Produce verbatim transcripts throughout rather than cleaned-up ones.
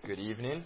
Good evening.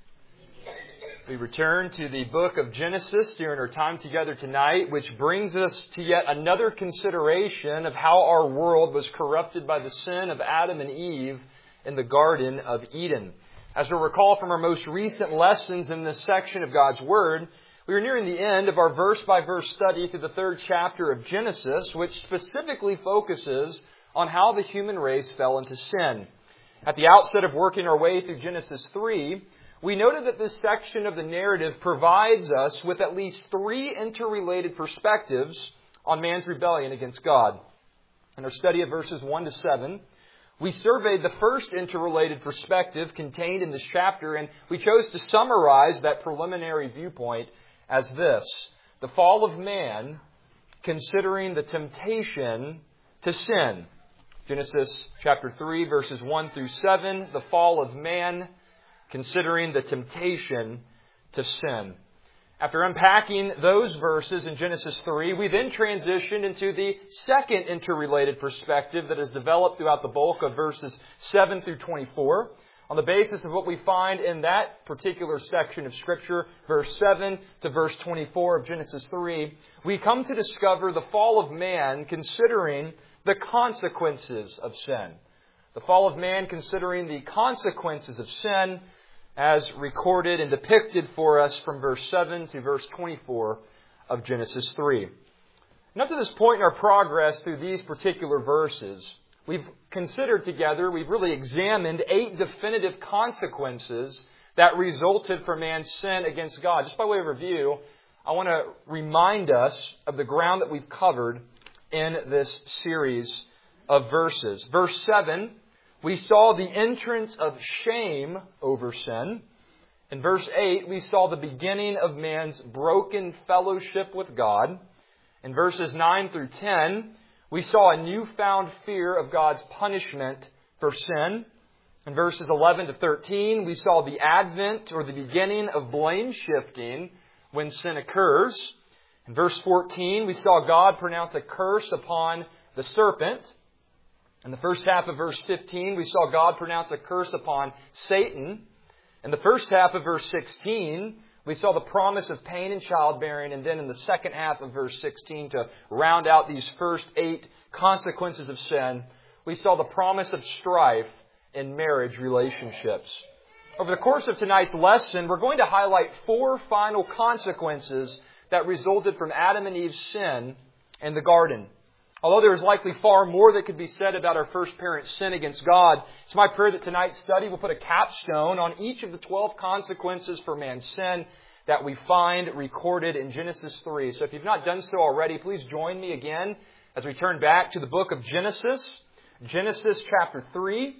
We return to the book of Genesis during our time together tonight, which brings us to yet another consideration of how our world was corrupted by the sin of Adam and Eve in the Garden of Eden. As you'll recall from our most recent lessons in this section of God's Word, we are nearing the end of our verse-by-verse study through the third chapter of Genesis, which specifically focuses on how the human race fell into sin. At the outset of working our way through Genesis three, we noted that this section of the narrative provides us with at least three interrelated perspectives on man's rebellion against God. In our study of verses one to seven, we surveyed the first interrelated perspective contained in this chapter, and we chose to summarize that preliminary viewpoint as this: the fall of man, considering the temptation to sin. Genesis chapter three, verses one through seven, the fall of man, considering the temptation to sin. After unpacking those verses in Genesis three, we then transitioned into the second interrelated perspective that is developed throughout the bulk of verses seven through twenty-four. On the basis of what we find in that particular section of Scripture, verse seven to verse twenty-four of Genesis three, we come to discover the fall of man considering the consequences of sin. The fall of man considering the consequences of sin as recorded and depicted for us from verse seven to verse twenty-four of Genesis three. And up to this point in our progress through these particular verses, we've considered together, we've really examined eight definitive consequences that resulted from man's sin against God. Just by way of review, I want to remind us of the ground that we've covered in this series of verses. Verse seven, we saw the entrance of shame over sin. In verse eight, we saw the beginning of man's broken fellowship with God. In verses nine through ten, we saw a newfound fear of God's punishment for sin. In verses eleven to thirteen, we saw the advent or the beginning of blame shifting when sin occurs. In verse fourteen, we saw God pronounce a curse upon the serpent. In the first half of verse fifteen, we saw God pronounce a curse upon Satan. In the first half of verse sixteen, we saw the promise of pain and childbearing. And then in the second half of verse sixteen, to round out these first eight consequences of sin, we saw the promise of strife in marriage relationships. Over the course of tonight's lesson, we're going to highlight four final consequences that resulted from Adam and Eve's sin in the garden. Although there is likely far more that could be said about our first parent's sin against God, it's my prayer that tonight's study will put a capstone on each of the twelve consequences for man's sin that we find recorded in Genesis three. So if you've not done so already, please join me again as we turn back to the book of Genesis, Genesis chapter three.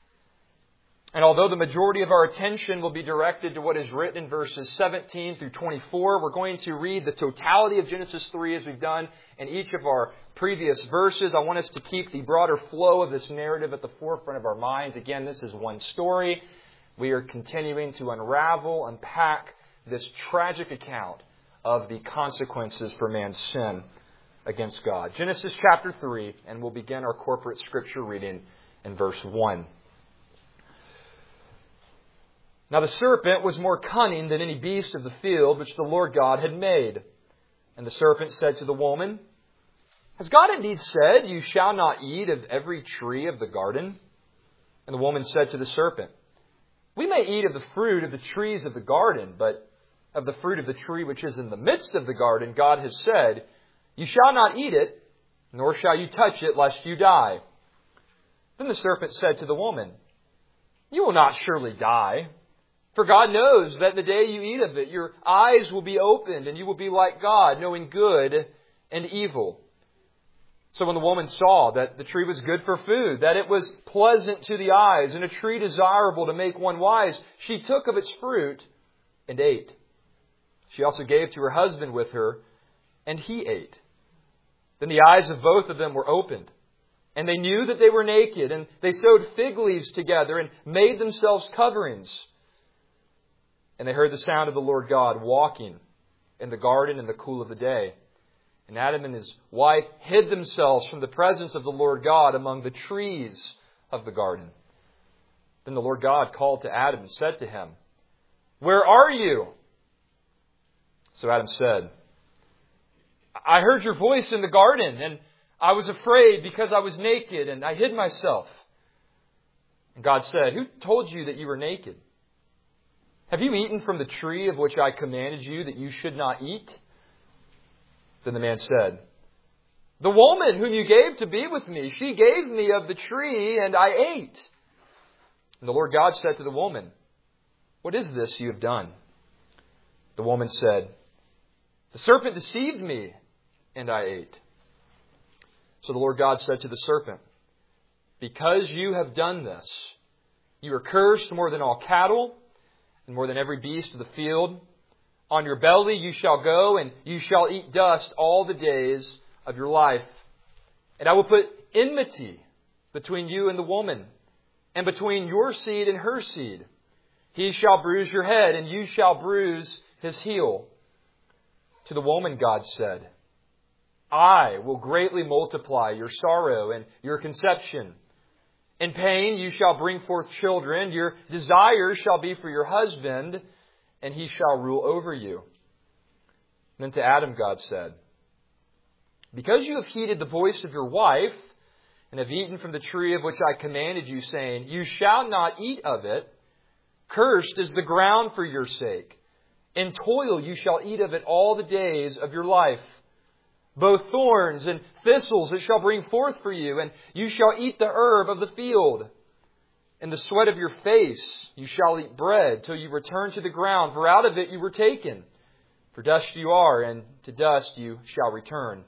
And although the majority of our attention will be directed to what is written in verses seventeen through twenty-four, we're going to read the totality of Genesis three as we've done in each of our previous verses. I want us to keep the broader flow of this narrative at the forefront of our minds. Again, this is one story. We are continuing to unravel, unpack this tragic account of the consequences for man's sin against God. Genesis chapter three, and we'll begin our corporate scripture reading in verse one. Now the serpent was more cunning than any beast of the field which the Lord God had made. And the serpent said to the woman, Has God indeed said, You shall not eat of every tree of the garden? And the woman said to the serpent, We may eat of the fruit of the trees of the garden, but of the fruit of the tree which is in the midst of the garden, God has said, You shall not eat it, nor shall you touch it, lest you die. Then the serpent said to the woman, You will not surely die. For God knows that the day you eat of it, your eyes will be opened, and you will be like God, knowing good and evil. So when the woman saw that the tree was good for food, that it was pleasant to the eyes, and a tree desirable to make one wise, she took of its fruit and ate. She also gave to her husband with her, and he ate. Then the eyes of both of them were opened, and they knew that they were naked, and they sewed fig leaves together and made themselves coverings. And they heard the sound of the Lord God walking in the garden in the cool of the day. And Adam and his wife hid themselves from the presence of the Lord God among the trees of the garden. Then the Lord God called to Adam and said to him, "Where are you?" So Adam said, "I heard your voice in the garden, and I was afraid because I was naked, and I hid myself." And God said, "Who told you that you were naked? Have you eaten from the tree of which I commanded you that you should not eat?" Then the man said, "The woman whom you gave to be with me, she gave me of the tree, and I ate." And the Lord God said to the woman, "What is this you have done?" The woman said, "The serpent deceived me, and I ate." So the Lord God said to the serpent, "Because you have done this, you are cursed more than all cattle, and more than every beast of the field. On your belly you shall go, and you shall eat dust all the days of your life. And I will put enmity between you and the woman, and between your seed and her seed. He shall bruise your head, and you shall bruise his heel." To the woman God said, "I will greatly multiply your sorrow and your conception. In pain you shall bring forth children. Your desire shall be for your husband, and he shall rule over you." Then to Adam God said, "Because you have heeded the voice of your wife, and have eaten from the tree of which I commanded you, saying, 'You shall not eat of it,' cursed is the ground for your sake. In toil you shall eat of it all the days of your life. Both thorns and thistles it shall bring forth for you, and you shall eat the herb of the field. In the sweat of your face you shall eat bread till you return to the ground, for out of it you were taken. For dust you are, and to dust you shall return."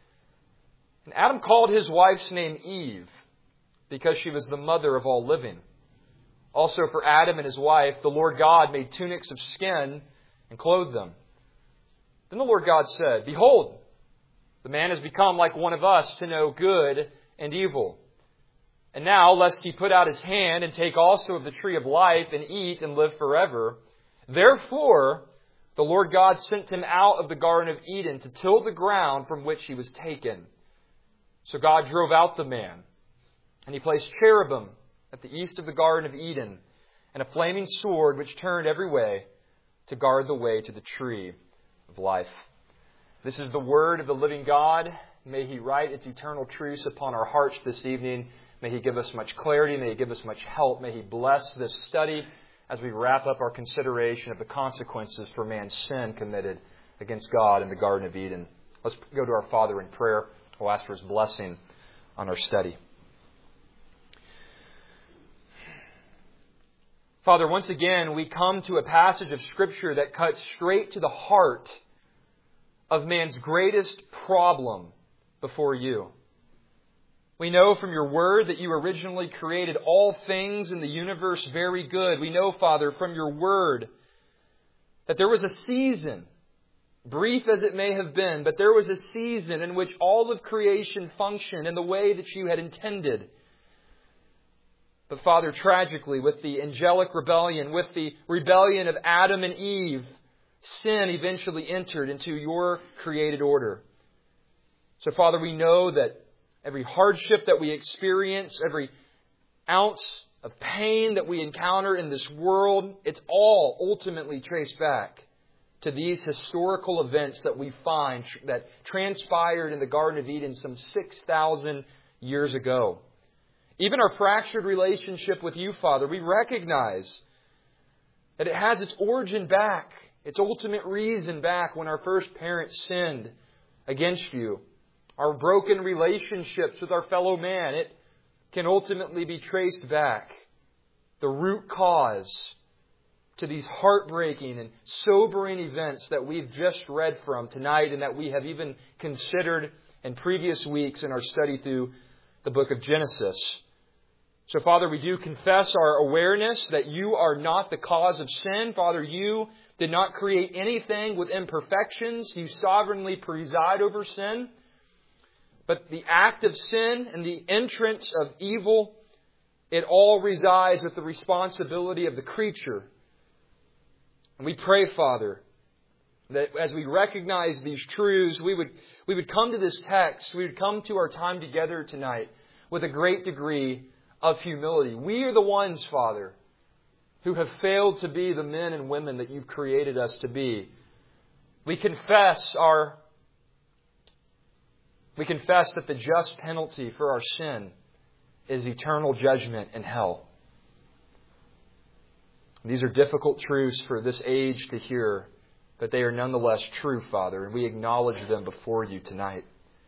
And Adam called his wife's name Eve, because she was the mother of all living. Also for Adam and his wife, the Lord God made tunics of skin and clothed them. Then the Lord God said, "Behold, the man has become like one of us to know good and evil. And now, lest he put out his hand and take also of the tree of life and eat and live forever. Therefore, the Lord God sent him out of the Garden of Eden to till the ground from which he was taken. So God drove out the man, and he placed cherubim at the east of the Garden of Eden, and a flaming sword which turned every way to guard the way to the tree of life." This is the word of the living God. May He write its eternal truths upon our hearts this evening. May He give us much clarity. May He give us much help. May He bless this study as we wrap up our consideration of the consequences for man's sin committed against God in the Garden of Eden. Let's go to our Father in prayer. We'll ask for His blessing on our study. Father, once again, we come to a passage of Scripture that cuts straight to the heart of man's greatest problem before you. We know from your word that you originally created all things in the universe very good. We know, Father, from your word that there was a season, brief as it may have been, but there was a season in which all of creation functioned in the way that you had intended. But Father, tragically, with the angelic rebellion, with the rebellion of Adam and Eve, sin eventually entered into your created order. So Father, we know that every hardship that we experience, every ounce of pain that we encounter in this world, it's all ultimately traced back to these historical events that we find that transpired in the Garden of Eden some six thousand years ago. Even our fractured relationship with you, Father, we recognize that it has its origin back, its ultimate reason back when our first parents sinned against you. Our broken relationships with our fellow man, it can ultimately be traced back, the root cause, to these heartbreaking and sobering events that we've just read from tonight and that we have even considered in previous weeks in our study through the book of Genesis. So, Father, we do confess our awareness that you are not the cause of sin. Father, you did not create anything with imperfections. You sovereignly preside over sin. But the act of sin and the entrance of evil, it all resides with the responsibility of the creature. And we pray, Father, that as we recognize these truths, we would, we would come to this text, we would come to our time together tonight with a great degree of humility. We are the ones, Father, who have failed to be the men and women that You've created us to be. We confess our we confess that the just penalty for our sin is eternal judgment in hell. These are difficult truths for this age to hear, but they are nonetheless true, Father, and we acknowledge them before You tonight.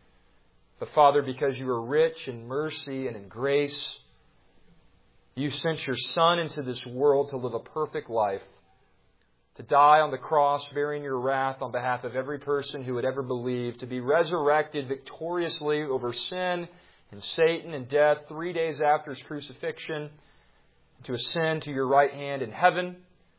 But Father, because You are rich in mercy and in grace, You sent Your Son into this world to live a perfect life, to die on the cross, bearing Your wrath on behalf of every person who would ever believe, to be resurrected victoriously over sin and Satan and death three days after His crucifixion, to ascend to Your right hand in heaven.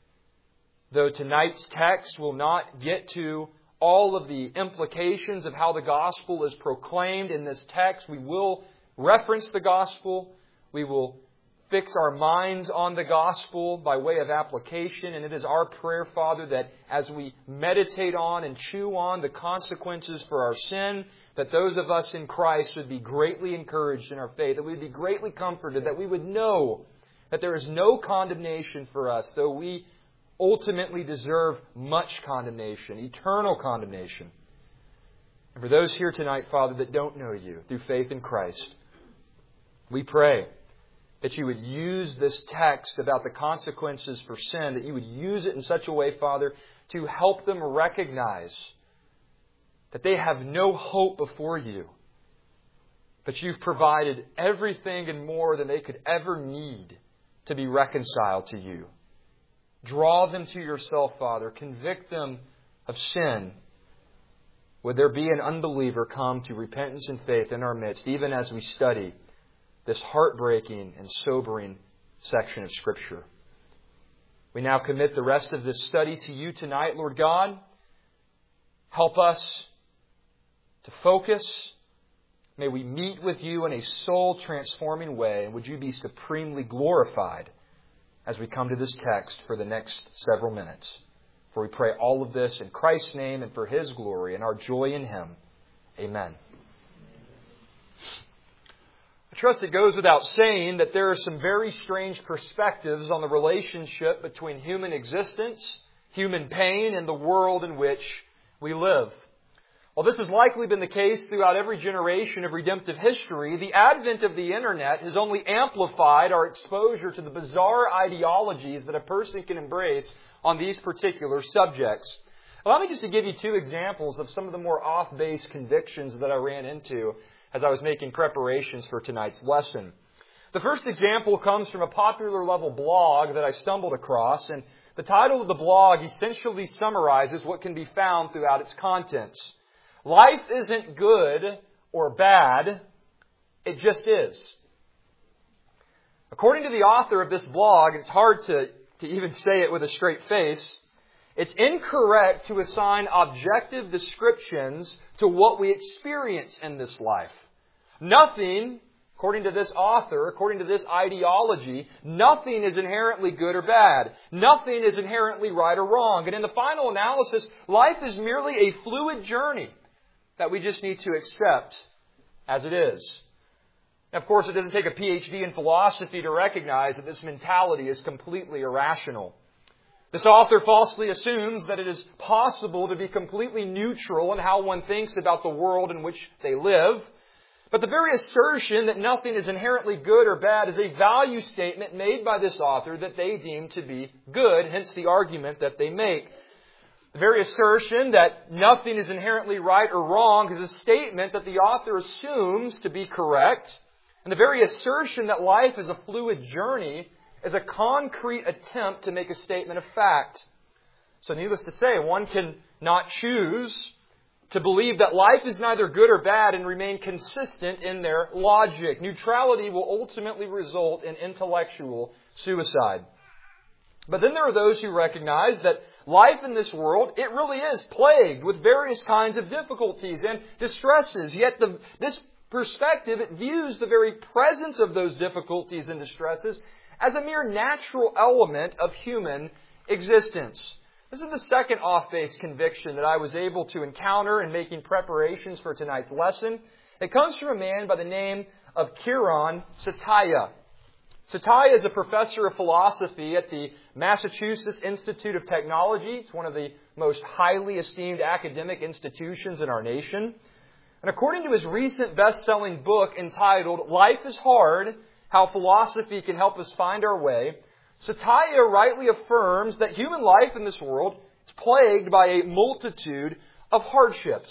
Though tonight's text will not get to all of the implications of how the gospel is proclaimed in this text, we will reference the gospel. We will fix our minds on the gospel by way of application. And it is our prayer, Father, that as we meditate on and chew on the consequences for our sin, that those of us in Christ would be greatly encouraged in our faith, that we would be greatly comforted, that we would know that there is no condemnation for us, though we ultimately deserve much condemnation, eternal condemnation. And for those here tonight, Father, that don't know You through faith in Christ, we pray that You would use this text about the consequences for sin, that You would use it in such a way, Father, to help them recognize that they have no hope before You, but You've provided everything and more than they could ever need to be reconciled to You. Draw them to Yourself, Father. Convict them of sin. Would there be an unbeliever come to repentance and faith in our midst, even as we study this heartbreaking and sobering section of Scripture. We now commit the rest of this study to You tonight, Lord God. Help us to focus. May we meet with You in a soul-transforming way, and would You be supremely glorified as we come to this text for the next several minutes. For we pray all of this in Christ's name and for His glory and our joy in Him. Amen. I trust it goes without saying that there are some very strange perspectives on the relationship between human existence, human pain, and the world in which we live. While this has likely been the case throughout every generation of redemptive history, the advent of the Internet has only amplified our exposure to the bizarre ideologies that a person can embrace on these particular subjects. Allow me just to give you two examples of some of the more off-base convictions that I ran into as I was making preparations for tonight's lesson. The first example comes from a popular level blog that I stumbled across, and the title of the blog essentially summarizes what can be found throughout its contents. Life isn't good or bad, it just is. According to the author of this blog, it's hard to, to even say it with a straight face, it's incorrect to assign objective descriptions to what we experience in this life. Nothing, according to this author, according to this ideology, nothing is inherently good or bad. Nothing is inherently right or wrong. And in the final analysis, life is merely a fluid journey that we just need to accept as it is. Now, of course, it doesn't take a P H D in philosophy to recognize that this mentality is completely irrational. This author falsely assumes that it is possible to be completely neutral in how one thinks about the world in which they live. But the very assertion that nothing is inherently good or bad is a value statement made by this author that they deem to be good, hence the argument that they make. The very assertion that nothing is inherently right or wrong is a statement that the author assumes to be correct. And the very assertion that life is a fluid journey is a concrete attempt to make a statement of fact. So needless to say, one can not choose to believe that life is neither good or bad and remain consistent in their logic. Neutrality will ultimately result in intellectual suicide. But then there are those who recognize that life in this world, it really is plagued with various kinds of difficulties and distresses. Yet the, this perspective, it views the very presence of those difficulties and distresses as a mere natural element of human existence. This is the second off-base conviction that I was able to encounter in making preparations for tonight's lesson. It comes from a man by the name of Kiran Satya. Satya is a professor of philosophy at the Massachusetts Institute of Technology. It's one of the most highly esteemed academic institutions in our nation. And according to his recent best-selling book entitled Life is Hard, How Philosophy Can Help Us Find Our Way, Satya rightly affirms that human life in this world is plagued by a multitude of hardships.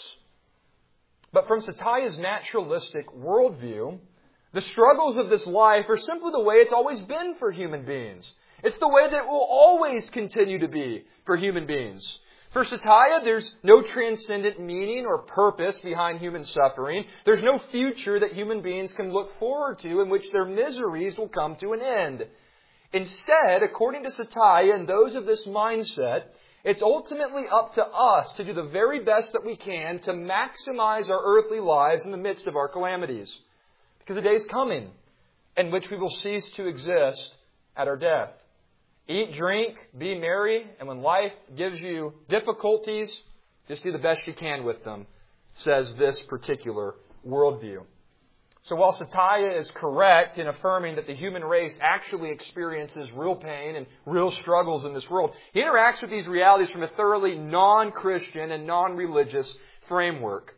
But from Satya's naturalistic worldview, the struggles of this life are simply the way it's always been for human beings. It's the way that it will always continue to be for human beings. For Satya, there's no transcendent meaning or purpose behind human suffering. There's no future that human beings can look forward to in which their miseries will come to an end. Instead, according to Satya and those of this mindset, it's ultimately up to us to do the very best that we can to maximize our earthly lives in the midst of our calamities. Because a day is coming in which we will cease to exist at our death. Eat, drink, be merry, and when life gives you difficulties, just do the best you can with them, says this particular worldview. So while Satya is correct in affirming that the human race actually experiences real pain and real struggles in this world, he interacts with these realities from a thoroughly non-Christian and non-religious framework.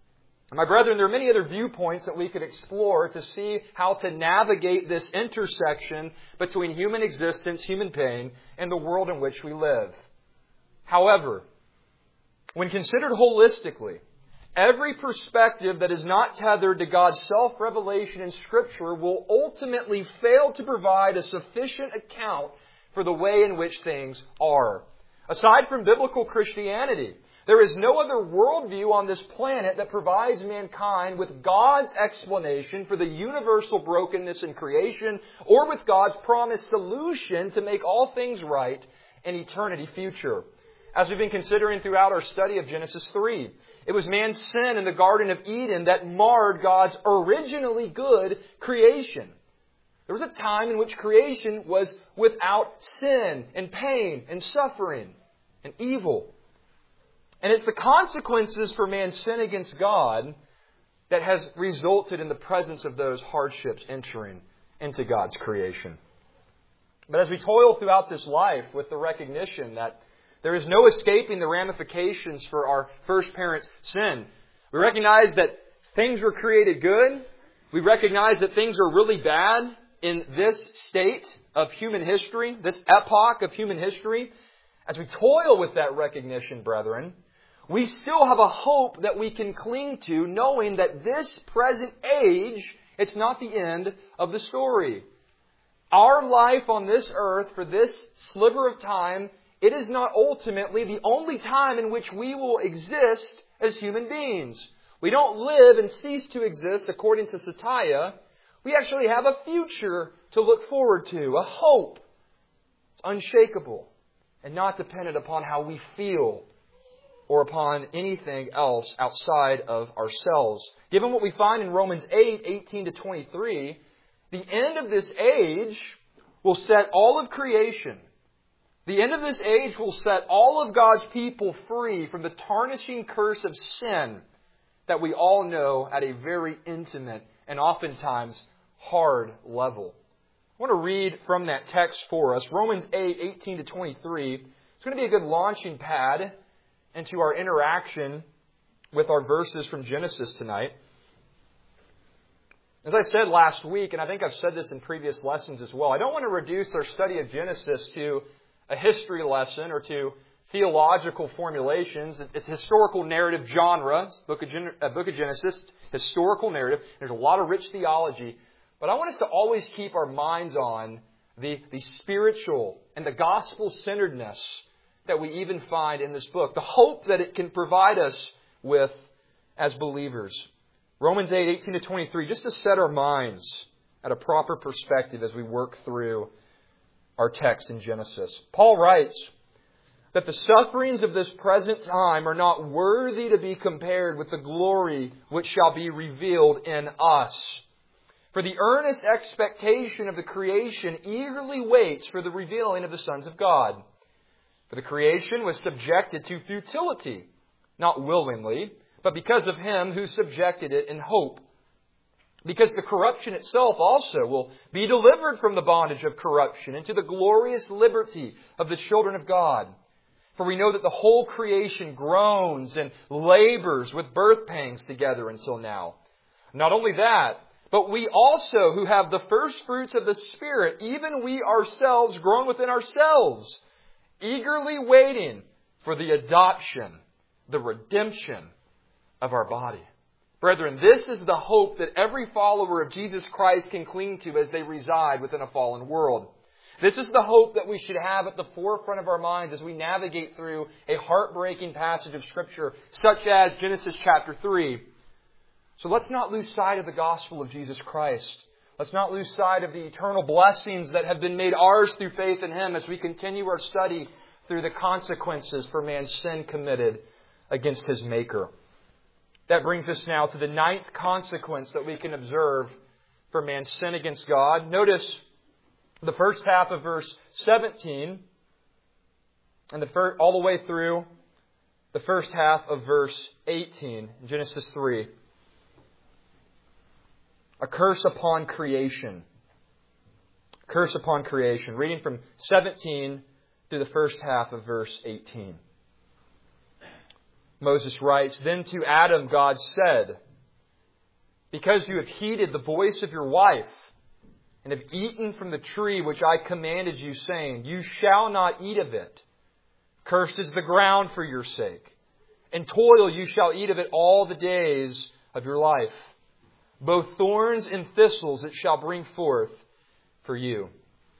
My brethren, there are many other viewpoints that we could explore to see how to navigate this intersection between human existence, human pain, and the world in which we live. However, when considered holistically, every perspective that is not tethered to God's self-revelation in Scripture will ultimately fail to provide a sufficient account for the way in which things are. Aside from biblical Christianity, there is no other worldview on this planet that provides mankind with God's explanation for the universal brokenness in creation or with God's promised solution to make all things right in eternity future. As we've been considering throughout our study of Genesis three, it was man's sin in the Garden of Eden that marred God's originally good creation. There was a time in which creation was without sin and pain and suffering and evil. And it's the consequences for man's sin against God that has resulted in the presence of those hardships entering into God's creation. But as we toil throughout this life with the recognition that there is no escaping the ramifications for our first parent's sin, we recognize that things were created good. We recognize that things are really bad in this state of human history, this epoch of human history. As we toil with that recognition, brethren, we still have a hope that we can cling to, knowing that this present age, it's not the end of the story. Our life on this earth, for this sliver of time, it is not ultimately the only time in which we will exist as human beings. We don't live and cease to exist according to Satya. We actually have a future to look forward to, a hope. It's unshakable and not dependent upon how we feel or upon anything else outside of ourselves. Given what we find in Romans eight, eighteen to twenty-three, the end of this age will set all of creation. The end of this age will set all of God's people free from the tarnishing curse of sin that we all know at a very intimate and oftentimes hard level. I want to read from that text for us. Romans eight, eighteen to twenty-three. It's going to be a good launching pad into our interaction with our verses from Genesis tonight. As I said last week, and I think I've said this in previous lessons as well, I don't want to reduce our study of Genesis to a history lesson or to theological formulations. It's historical narrative genre, Book of, Gen- uh, Book of Genesis, historical narrative. There's a lot of rich theology. But I want us to always keep our minds on the, the spiritual and the gospel-centeredness that we even find in this book. The hope that it can provide us with as believers. Romans eight, eighteen to twenty-three, just to set our minds at a proper perspective as we work through our text in Genesis. Paul writes that the sufferings of this present time are not worthy to be compared with the glory which shall be revealed in us. For the earnest expectation of the creation eagerly waits for the revealing of the sons of God. For the creation was subjected to futility, not willingly, but because of Him who subjected it in hope. Because the corruption itself also will be delivered from the bondage of corruption into the glorious liberty of the children of God. For we know that the whole creation groans and labors with birth pangs together until now. Not only that, but we also who have the first fruits of the Spirit, even we ourselves groan within ourselves, eagerly waiting for the adoption, the redemption of our body. Brethren, this is the hope that every follower of Jesus Christ can cling to as they reside within a fallen world. This is the hope that we should have at the forefront of our minds as we navigate through a heartbreaking passage of Scripture, such as Genesis chapter three. So let's not lose sight of the gospel of Jesus Christ. Let's not lose sight of the eternal blessings that have been made ours through faith in Him as we continue our study through the consequences for man's sin committed against his Maker. That brings us now to the ninth consequence that we can observe for man's sin against God. Notice the first half of verse seventeen and the fir- all the way through the first half of verse eighteen in Genesis three. A curse upon creation. A curse upon creation. Reading from seventeen through the first half of verse eighteen. Moses writes, "Then to Adam God said, 'Because you have heeded the voice of your wife, and have eaten from the tree which I commanded you, saying, You shall not eat of it. Cursed is the ground for your sake. In toil you shall eat of it all the days of your life. Both thorns and thistles it shall bring forth for you.'"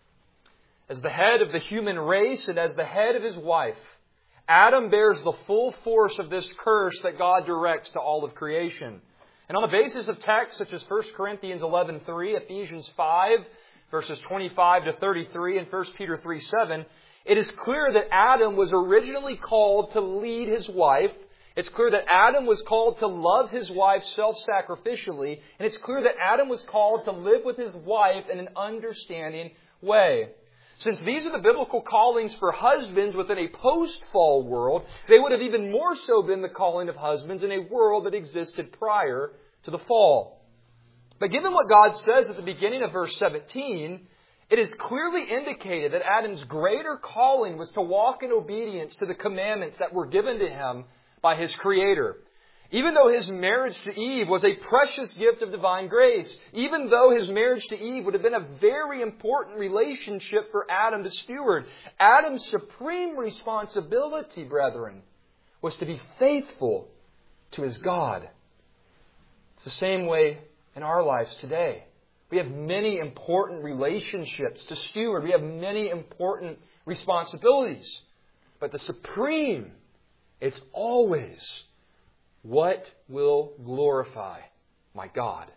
As the head of the human race and as the head of his wife, Adam bears the full force of this curse that God directs to all of creation. And on the basis of texts such as First Corinthians eleven three, Ephesians five, verses twenty-five to thirty-three, and First Peter three seven, it is clear that Adam was originally called to lead his wife. It's clear that Adam was called to love his wife self-sacrificially. And it's clear that Adam was called to live with his wife in an understanding way. Since these are the biblical callings for husbands within a post-fall world, they would have even more so been the calling of husbands in a world that existed prior to the fall. But given what God says at the beginning of verse seventeen, it is clearly indicated that Adam's greater calling was to walk in obedience to the commandments that were given to him by his Creator. Even though his marriage to Eve was a precious gift of divine grace, even though his marriage to Eve would have been a very important relationship for Adam to steward, Adam's supreme responsibility, brethren, was to be faithful to his God. It's the same way in our lives today. We have many important relationships to steward. We have many important responsibilities. But the supreme, it's always, what will glorify my God?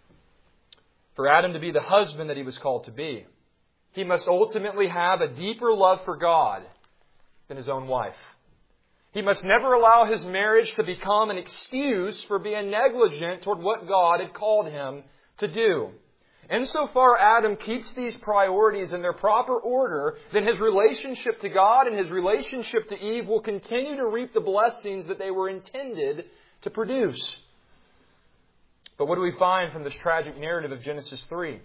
For Adam to be the husband that he was called to be, he must ultimately have a deeper love for God than his own wife. He must never allow his marriage to become an excuse for being negligent toward what God had called him to do. Insofar Adam keeps these priorities in their proper order, then his relationship to God and his relationship to Eve will continue to reap the blessings that they were intended to produce. But what do we find from this tragic narrative of Genesis three?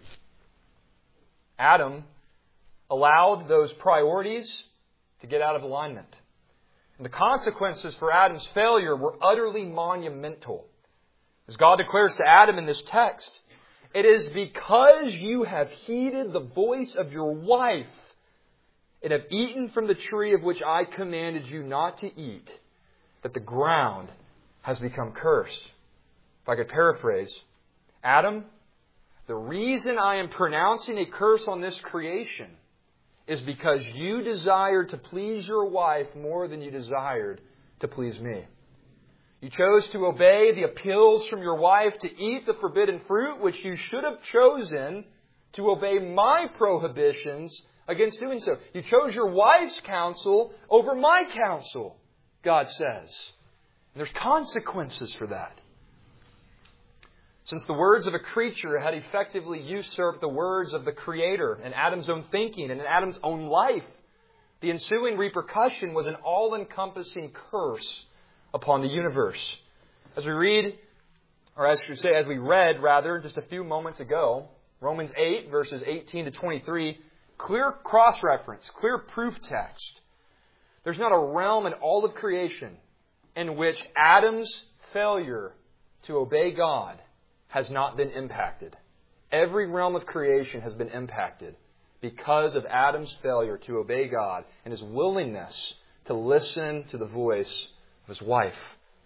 Adam allowed those priorities to get out of alignment. And the consequences for Adam's failure were utterly monumental. As God declares to Adam in this text, "It is because you have heeded the voice of your wife and have eaten from the tree of which I commanded you not to eat, that the ground has become cursed." If I could paraphrase, Adam, the reason I am pronouncing a curse on this creation is because you desired to please your wife more than you desired to please me. You chose to obey the appeals from your wife to eat the forbidden fruit, which you should have chosen to obey my prohibitions against doing so. You chose your wife's counsel over my counsel, God says. And there's consequences for that. Since the words of a creature had effectively usurped the words of the Creator in Adam's own thinking and in Adam's own life, the ensuing repercussion was an all-encompassing curse upon the universe. As we read or as I should say, as we read, rather, just a few moments ago, Romans eight, verses eighteen to twenty-three, clear cross-reference, clear proof text. There's not a realm in all of creation in which Adam's failure to obey God has not been impacted. Every realm of creation has been impacted because of Adam's failure to obey God and his willingness to listen to the voice of his wife.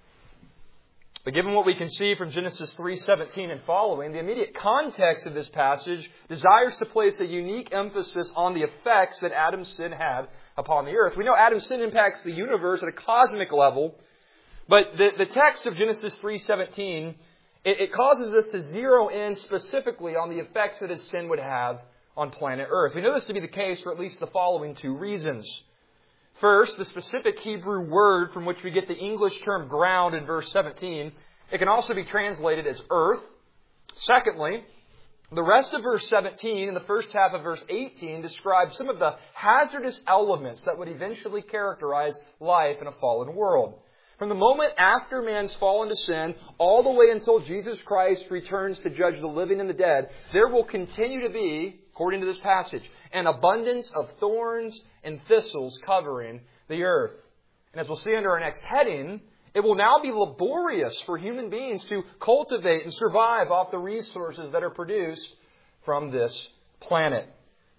But given what we can see from Genesis three seventeen and following, the immediate context of this passage desires to place a unique emphasis on the effects that Adam's sin had upon the earth. We know Adam's sin impacts the universe at a cosmic level, but the, the text of Genesis three seventeen, it, it causes us to zero in specifically on the effects that his sin would have on planet Earth. We know this to be the case for at least the following two reasons. First, the specific Hebrew word from which we get the English term ground in verse seventeen, it can also be translated as earth. Secondly, the rest of verse seventeen and the first half of verse eighteen describe some of the hazardous elements that would eventually characterize life in a fallen world. From the moment after man's fall into sin, all the way until Jesus Christ returns to judge the living and the dead, there will continue to be, according to this passage, an abundance of thorns and thistles covering the earth. And as we'll see under our next heading, it will now be laborious for human beings to cultivate and survive off the resources that are produced from this planet.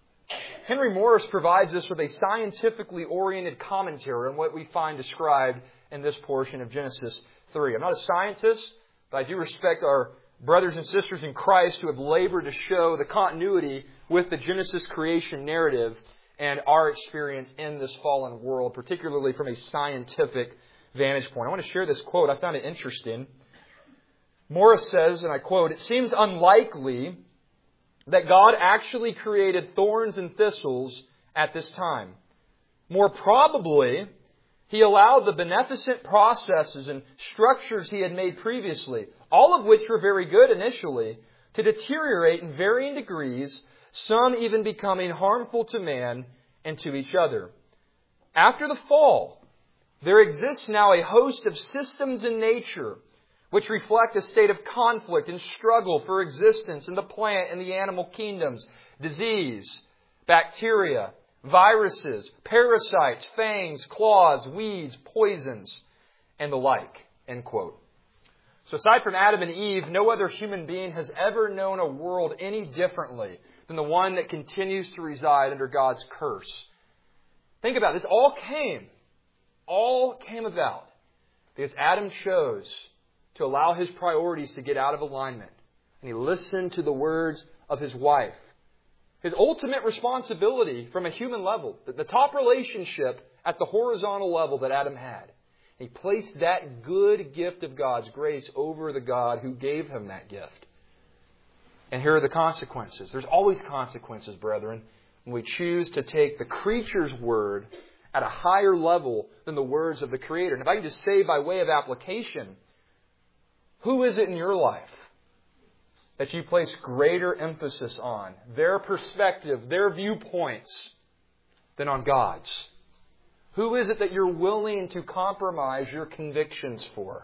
Henry Morris provides us with a scientifically oriented commentary on what we find described in this portion of Genesis three. I'm not a scientist, but I do respect our brothers and sisters in Christ who have labored to show the continuity with the Genesis creation narrative and our experience in this fallen world, particularly from a scientific vantage point. I want to share this quote. I found it interesting. Morris says, and I quote, "It seems unlikely that God actually created thorns and thistles at this time. More probably, He allowed the beneficent processes and structures He had made previously, all of which were very good initially, to deteriorate in varying degrees, some even becoming harmful to man and to each other. After the fall, there exists now a host of systems in nature which reflect a state of conflict and struggle for existence in the plant and the animal kingdoms, disease, bacteria, viruses, parasites, fangs, claws, weeds, poisons, and the like." End quote. So aside from Adam and Eve, no other human being has ever known a world any differently than the one that continues to reside under God's curse. Think about it. This all came, all came about because Adam chose to allow his priorities to get out of alignment. And he listened to the words of his wife. His ultimate responsibility from a human level, the top relationship at the horizontal level that Adam had. He placed that good gift of God's grace over the God who gave him that gift. And here are the consequences. There's always consequences, brethren, when we choose to take the creature's word at a higher level than the words of the Creator. And if I can just say by way of application, who is it in your life that you place greater emphasis on, their perspective, their viewpoints, than on God's? Who is it that you're willing to compromise your convictions for?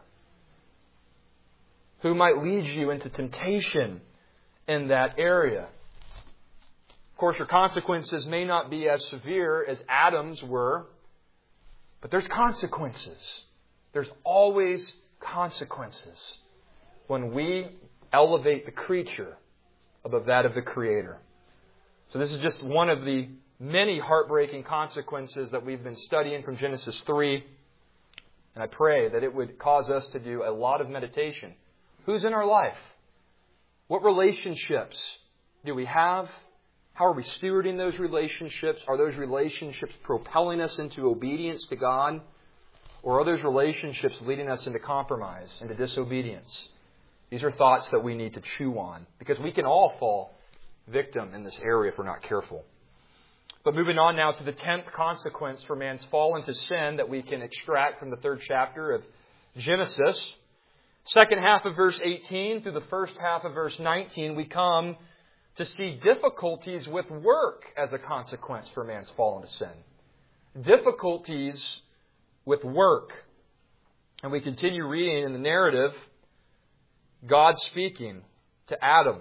Who might lead you into temptation in that area? Of course, your consequences may not be as severe as Adam's were, but there's consequences. There's always consequences when we elevate the creature above that of the Creator. So this is just one of the many heartbreaking consequences that we've been studying from Genesis three. And I pray that it would cause us to do a lot of meditation. Who's in our life? What relationships do we have? How are we stewarding those relationships? Are those relationships propelling us into obedience to God? Or are those relationships leading us into compromise, into disobedience? These are thoughts that we need to chew on, because we can all fall victim in this area if we're not careful. But moving on now to the tenth consequence for man's fall into sin that we can extract from the third chapter of Genesis. Second half of verse eighteen through the first half of verse nineteen, we come to see difficulties with work as a consequence for man's fall into sin. Difficulties with work. And we continue reading in the narrative, God speaking to Adam.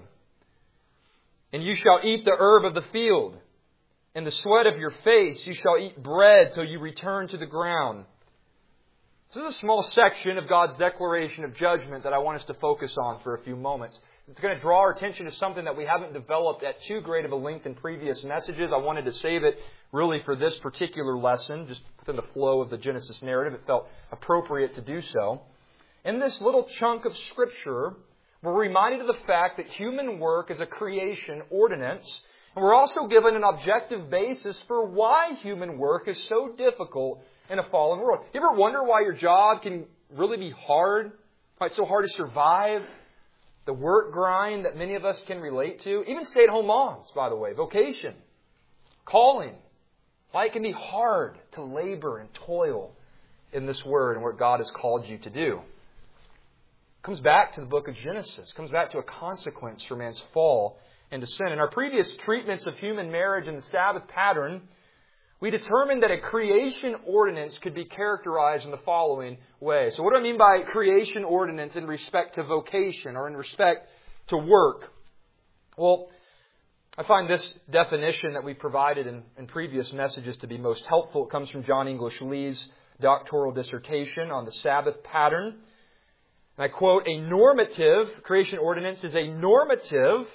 And you shall eat the herb of the field. In the sweat of your face you shall eat bread till you return to the ground. This is a small section of God's declaration of judgment that I want us to focus on for a few moments. It's going to draw our attention to something that we haven't developed at too great of a length in previous messages. I wanted to save it really for this particular lesson, just within the flow of the Genesis narrative. It felt appropriate to do so. In this little chunk of Scripture, we're reminded of the fact that human work is a creation ordinance. And we're also given an objective basis for why human work is so difficult in a fallen world. You ever wonder why your job can really be hard? Why it's so hard to survive? The work grind that many of us can relate to. Even stay-at-home moms, by the way. Vocation. Calling. Why it can be hard to labor and toil in this Word and what God has called you to do. It comes back to the book of Genesis. It comes back to a consequence for man's fall into sin. In our previous treatments of human marriage and the Sabbath pattern, we determined that a creation ordinance could be characterized in the following way. So what do I mean by creation ordinance in respect to vocation or in respect to work? Well, I find this definition that we provided in, in previous messages to be most helpful. It comes from John English Lee's doctoral dissertation on the Sabbath pattern. And I quote, "A normative, creation ordinance is a normative,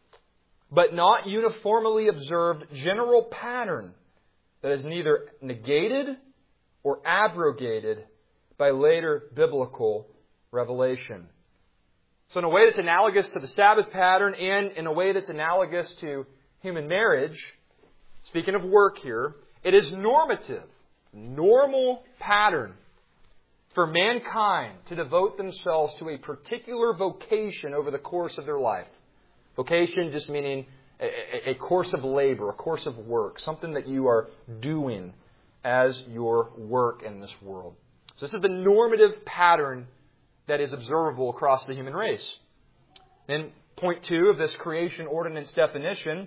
but not uniformly observed general pattern that is neither negated or abrogated by later biblical revelation." So in a way that's analogous to the Sabbath pattern and in a way that's analogous to human marriage, speaking of work here, it is normative, normal pattern for mankind to devote themselves to a particular vocation over the course of their life. Vocation just meaning a, a course of labor, a course of work, something that you are doing as your work in this world. So this is the normative pattern that is observable across the human race. Then point two of this creation ordinance definition.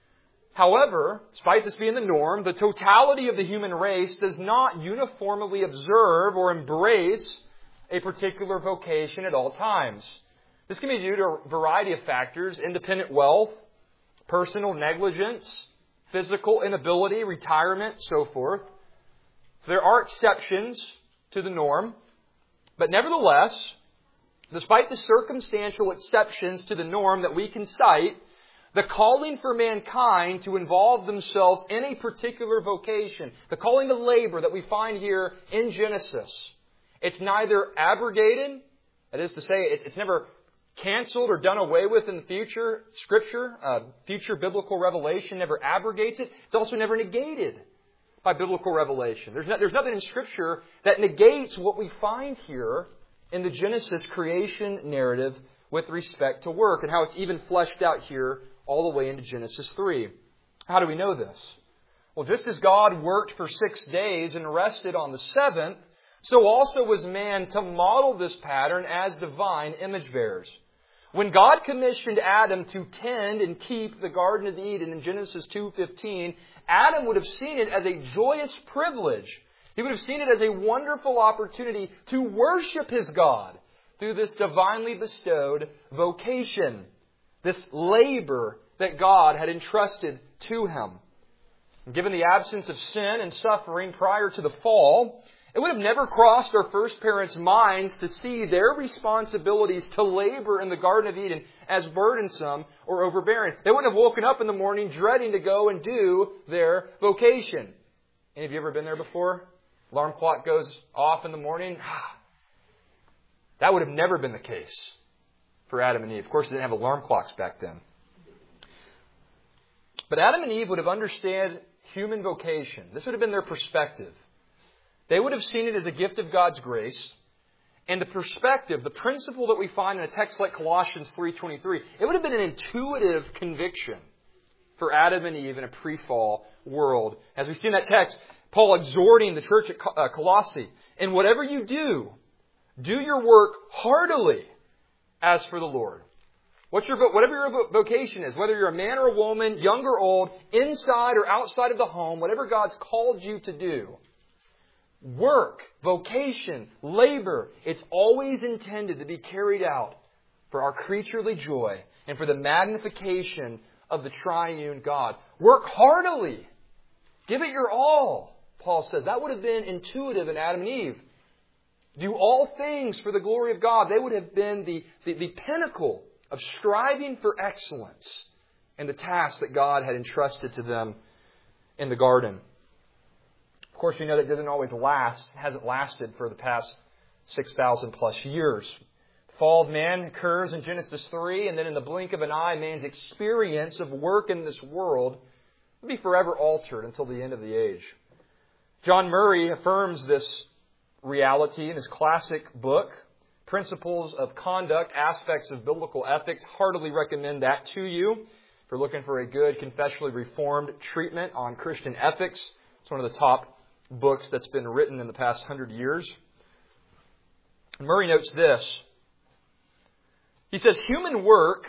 However, despite this being the norm, the totality of the human race does not uniformly observe or embrace a particular vocation at all times. This can be due to a variety of factors: independent wealth, personal negligence, physical inability, retirement, so forth. So there are exceptions to the norm. But nevertheless, despite the circumstantial exceptions to the norm that we can cite, the calling for mankind to involve themselves in a particular vocation, the calling to labor that we find here in Genesis, it's neither abrogated, that is to say, it's never canceled or done away with in the future. Scripture, uh, future biblical revelation never abrogates it. It's also never negated by biblical revelation. There's, no, there's nothing in Scripture that negates what we find here in the Genesis creation narrative with respect to work and how it's even fleshed out here all the way into Genesis three. How do we know this? Well, just as God worked for six days and rested on the seventh, so also was man to model this pattern as divine image bearers. When God commissioned Adam to tend and keep the Garden of Eden in Genesis two fifteen, Adam would have seen it as a joyous privilege. He would have seen it as a wonderful opportunity to worship his God through this divinely bestowed vocation, this labor that God had entrusted to him. And given the absence of sin and suffering prior to the fall, it would have never crossed our first parents' minds to see their responsibilities to labor in the Garden of Eden as burdensome or overbearing. They wouldn't have woken up in the morning dreading to go and do their vocation. Any of you ever been there before? Alarm clock goes off in the morning. That would have never been the case for Adam and Eve. Of course, they didn't have alarm clocks back then. But Adam and Eve would have understood human vocation. This would have been their perspective. They would have seen it as a gift of God's grace. And the perspective, the principle that we find in a text like Colossians three twenty-three, it would have been an intuitive conviction for Adam and Eve in a pre-fall world. As we see in that text, Paul exhorting the church at Colossae, "In whatever you do, do your work heartily as for the Lord." What's your, whatever your vocation is, whether you're a man or a woman, young or old, inside or outside of the home, whatever God's called you to do, work, vocation, labor, it's always intended to be carried out for our creaturely joy, and for the magnification of the triune God. Work heartily. Give it your all, Paul says. That would have been intuitive in Adam and Eve. Do all things for the glory of God. They would have been the, the, the pinnacle of striving for excellence in the task that God had entrusted to them in the garden. Of course, we know that doesn't always last. It hasn't lasted for the past six thousand plus years. The fall of man occurs in Genesis three, and then in the blink of an eye, man's experience of work in this world will be forever altered until the end of the age. John Murray affirms this reality in his classic book, Principles of Conduct, Aspects of Biblical Ethics. Heartily recommend that to you. If you're looking for a good confessionally reformed treatment on Christian ethics, it's one of the top books that's been written in the past hundred years. Murray notes this. He says, human work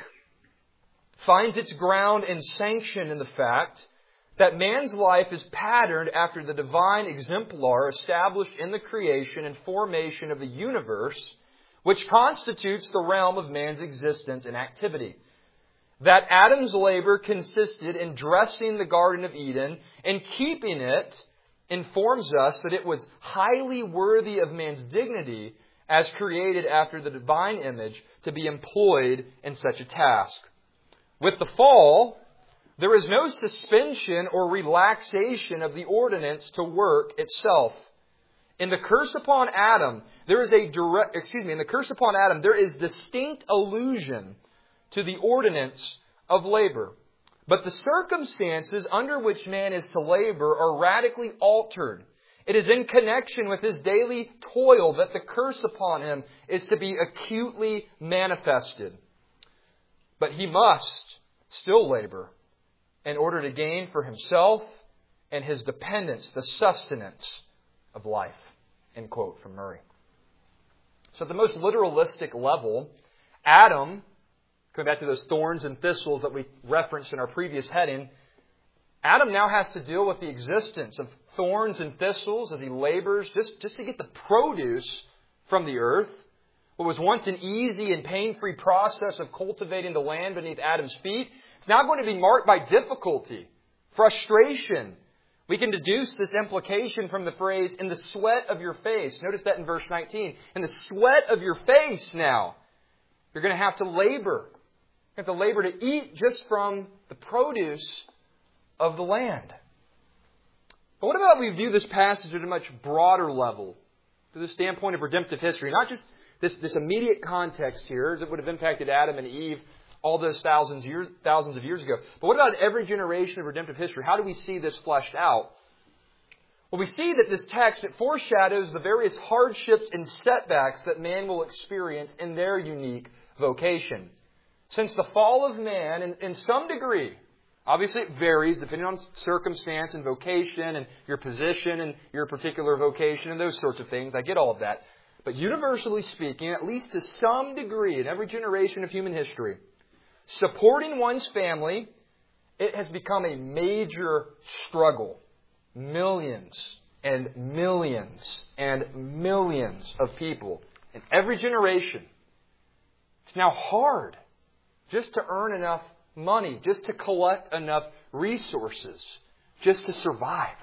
finds its ground and sanction in the fact that man's life is patterned after the divine exemplar established in the creation and formation of the universe, which constitutes the realm of man's existence and activity. That Adam's labor consisted in dressing the Garden of Eden and keeping it informs us that it was highly worthy of man's dignity as created after the divine image to be employed in such a task. With the fall, there is no suspension or relaxation of the ordinance to work itself. In the curse upon Adam, there is a direct, excuse me, in the curse upon Adam, there is distinct allusion to the ordinance of labor. But the circumstances under which man is to labor are radically altered. It is in connection with his daily toil that the curse upon him is to be acutely manifested. But he must still labor in order to gain for himself and his dependents the sustenance of life. End quote from Murray. So at the most literalistic level, Adam, going back to those thorns and thistles that we referenced in our previous heading, Adam now has to deal with the existence of thorns and thistles as he labors just, just to get the produce from the earth. What was once an easy and pain-free process of cultivating the land beneath Adam's feet, it's now going to be marked by difficulty, frustration. We can deduce this implication from the phrase, in the sweat of your face. Notice that in verse nineteen. In the sweat of your face now, you're going to have to labor. You have to labor to eat just from the produce of the land. But what about we view this passage at a much broader level, through the standpoint of redemptive history? Not just this, this immediate context here, as it would have impacted Adam and Eve all those thousands, years, thousands of years ago. But what about every generation of redemptive history? How do we see this fleshed out? Well, we see that this text, it foreshadows the various hardships and setbacks that man will experience in their unique vocation. Since the fall of man, in, in some degree, obviously it varies depending on circumstance and vocation and your position and your particular vocation and those sorts of things. I get all of that. But universally speaking, at least to some degree in every generation of human history, supporting one's family, it has become a major struggle. Millions and millions and millions of people in every generation. It's now hard just to earn enough money, just to collect enough resources, just to survive.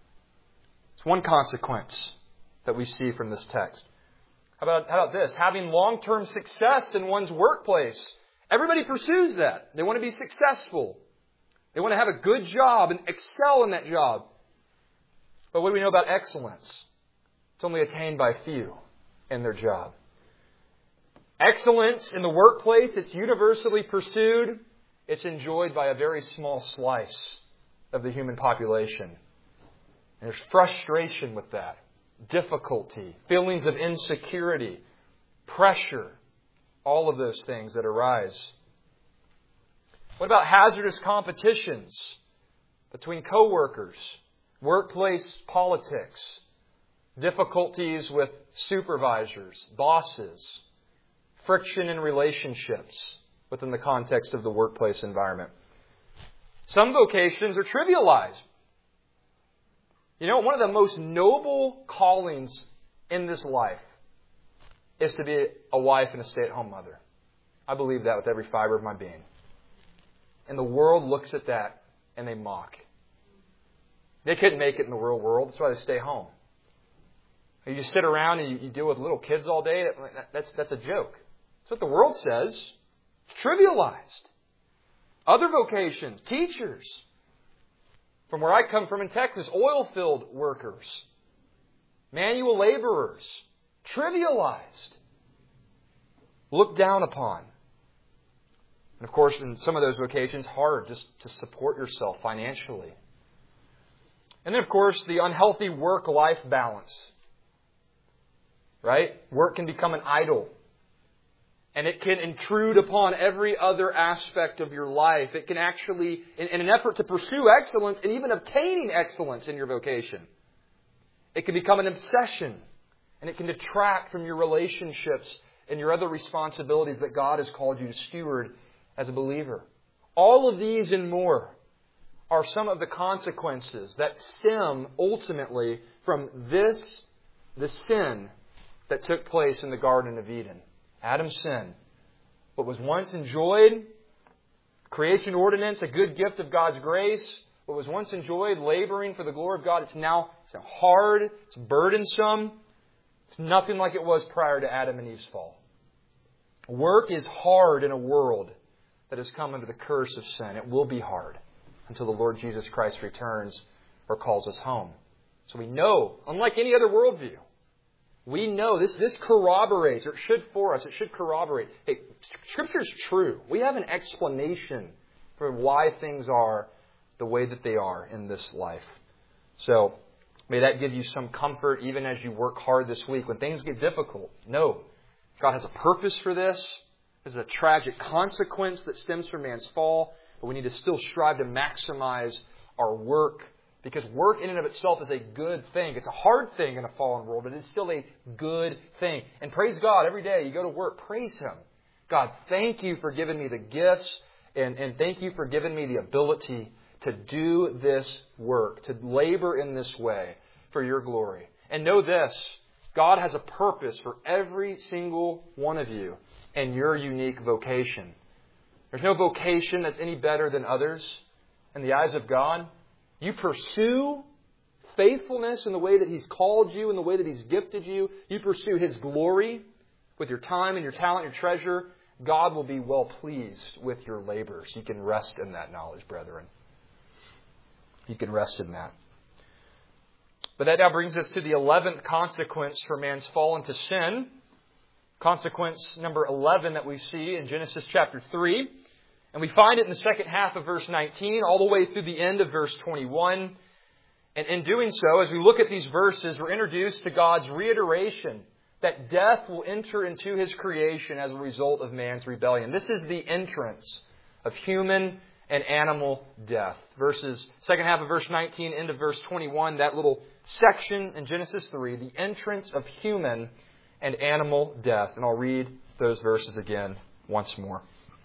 It's one consequence that we see from this text. How about, how about this? Having long-term success in one's workplace. Everybody pursues that. They want to be successful. They want to have a good job and excel in that job. But what do we know about excellence? It's only attained by few in their job. Excellence in the workplace, it's universally pursued. It's enjoyed by a very small slice of the human population. And there's frustration with that, difficulty, feelings of insecurity, pressure, all of those things that arise. What about hazardous competitions between coworkers, workplace politics, difficulties with supervisors, bosses, friction in relationships within the context of the workplace environment? Some vocations are trivialized. You know, one of the most noble callings in this life is to be a wife and a stay-at-home mother. I believe that with every fiber of my being. And the world looks at that and they mock. They couldn't make it in the real world. That's why they stay home. You just sit around and you, you deal with little kids all day. That, that's, that's a joke. That's what the world says. It's trivialized. Other vocations, teachers. From where I come from in Texas, oil field workers, manual laborers, trivialized, looked down upon. And of course, in some of those vocations, hard just to support yourself financially. And then, of course, the unhealthy work-life balance. Right? Work can become an idol. And it can intrude upon every other aspect of your life. It can actually, in, in an effort to pursue excellence and even obtaining excellence in your vocation, it can become an obsession. And it can detract from your relationships and your other responsibilities that God has called you to steward as a believer. All of these and more are some of the consequences that stem ultimately from this, the sin that took place in the Garden of Eden. Adam's sin. What was once enjoyed, creation ordinance, a good gift of God's grace. What was once enjoyed, laboring for the glory of God, it's now, it's now hard, it's burdensome. It's nothing like it was prior to Adam and Eve's fall. Work is hard in a world that has come under the curse of sin. It will be hard until the Lord Jesus Christ returns or calls us home. So we know, unlike any other worldview, we know this, this corroborates, or it should for us, it should corroborate. Hey, Scripture is true. We have an explanation for why things are the way that they are in this life. So may that give you some comfort even as you work hard this week. When things get difficult, know God has a purpose for this. There's a tragic consequence that stems from man's fall. But we need to still strive to maximize our work. Because work in and of itself is a good thing. It's a hard thing in a fallen world, but it's still a good thing. And praise God every day you go to work. Praise Him. God, thank you for giving me the gifts. And, and thank you for giving me the ability to do this work. To labor in this way for your glory. And know this. God has a purpose for every single one of you and your unique vocation. There's no vocation that's any better than others in the eyes of God. You pursue faithfulness in the way that He's called you, in the way that He's gifted you. You pursue His glory with your time and your talent, your treasure. God will be well pleased with your labors. You can rest in that knowledge, brethren. You can rest in that. But that now brings us to the eleventh consequence for man's fall into sin. Consequence number eleven that we see in Genesis chapter three. And we find it in the second half of verse nineteen, all the way through the end of verse twenty-one. And in doing so, as we look at these verses, we're introduced to God's reiteration that death will enter into His creation as a result of man's rebellion. This is the entrance of human and animal death. Verses, second half of verse nineteen into verse twenty-one, that little section in Genesis three, the entrance of human and animal death. And I'll read those verses again once more.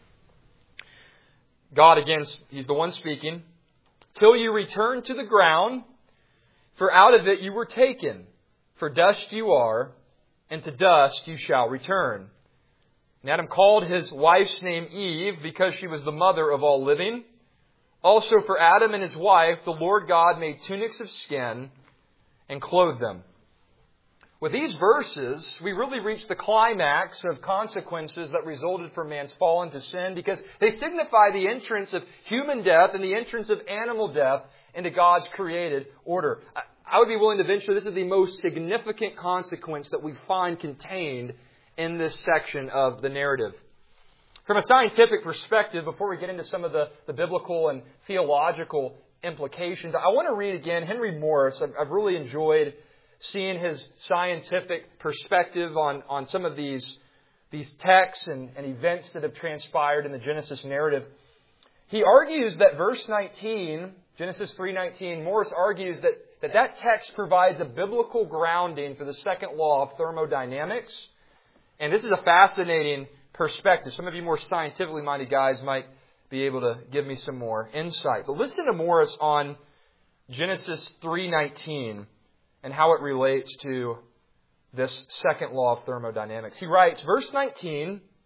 God, again, He's the one speaking. Till you return to the ground, for out of it you were taken. For dust you are, and to dust you shall return. And Adam called his wife's name Eve, because she was the mother of all living. Also for Adam and his wife, the Lord God made tunics of skin and clothed them. With these verses, we really reach the climax of consequences that resulted from man's fall into sin, because they signify the entrance of human death and the entrance of animal death into God's created order. I would be willing to venture this is the most significant consequence that we find contained in this section of the narrative. From a scientific perspective, before we get into some of the, the biblical and theological implications, I want to read again Henry Morris. I've, I've really enjoyed seeing his scientific perspective on, on some of these, these texts and, and events that have transpired in the Genesis narrative. He argues that verse nineteen, Genesis three nineteen, Morris argues that, that that text provides a biblical grounding for the second law of thermodynamics. And this is a fascinating perspective. Some of you more scientifically minded guys might be able to give me some more insight. But listen to Morris on Genesis three nineteen. And how it relates to this second law of thermodynamics. He writes, verse nineteen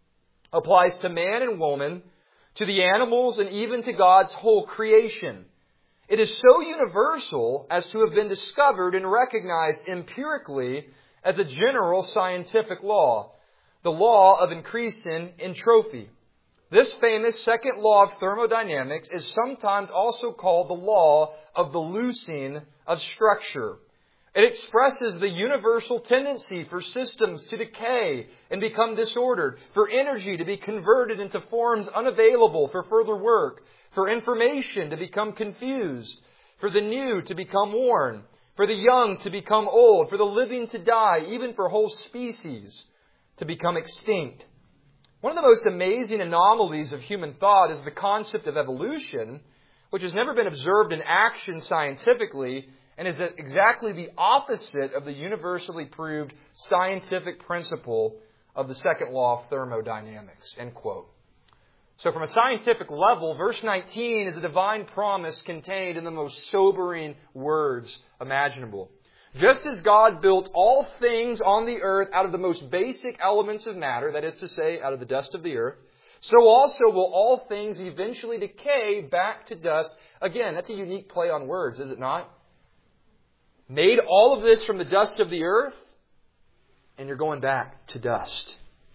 applies to man and woman, to the animals, and even to God's whole creation. It is so universal as to have been discovered and recognized empirically as a general scientific law, the law of increasing entropy. This famous second law of thermodynamics is sometimes also called the law of the loosing of structure. It expresses the universal tendency for systems to decay and become disordered, for energy to be converted into forms unavailable for further work, for information to become confused, for the new to become worn, for the young to become old, for the living to die, even for whole species to become extinct. One of the most amazing anomalies of human thought is the concept of evolution, which has never been observed in action scientifically, and is exactly the opposite of the universally proved scientific principle of the second law of thermodynamics. End quote. So from a scientific level, verse nineteen is a divine promise contained in the most sobering words imaginable. Just as God built all things on the earth out of the most basic elements of matter, that is to say, out of the dust of the earth, so also will all things eventually decay back to dust. Again, that's a unique play on words, is it not? Made all of this from the dust of the earth, and you're going back to dust.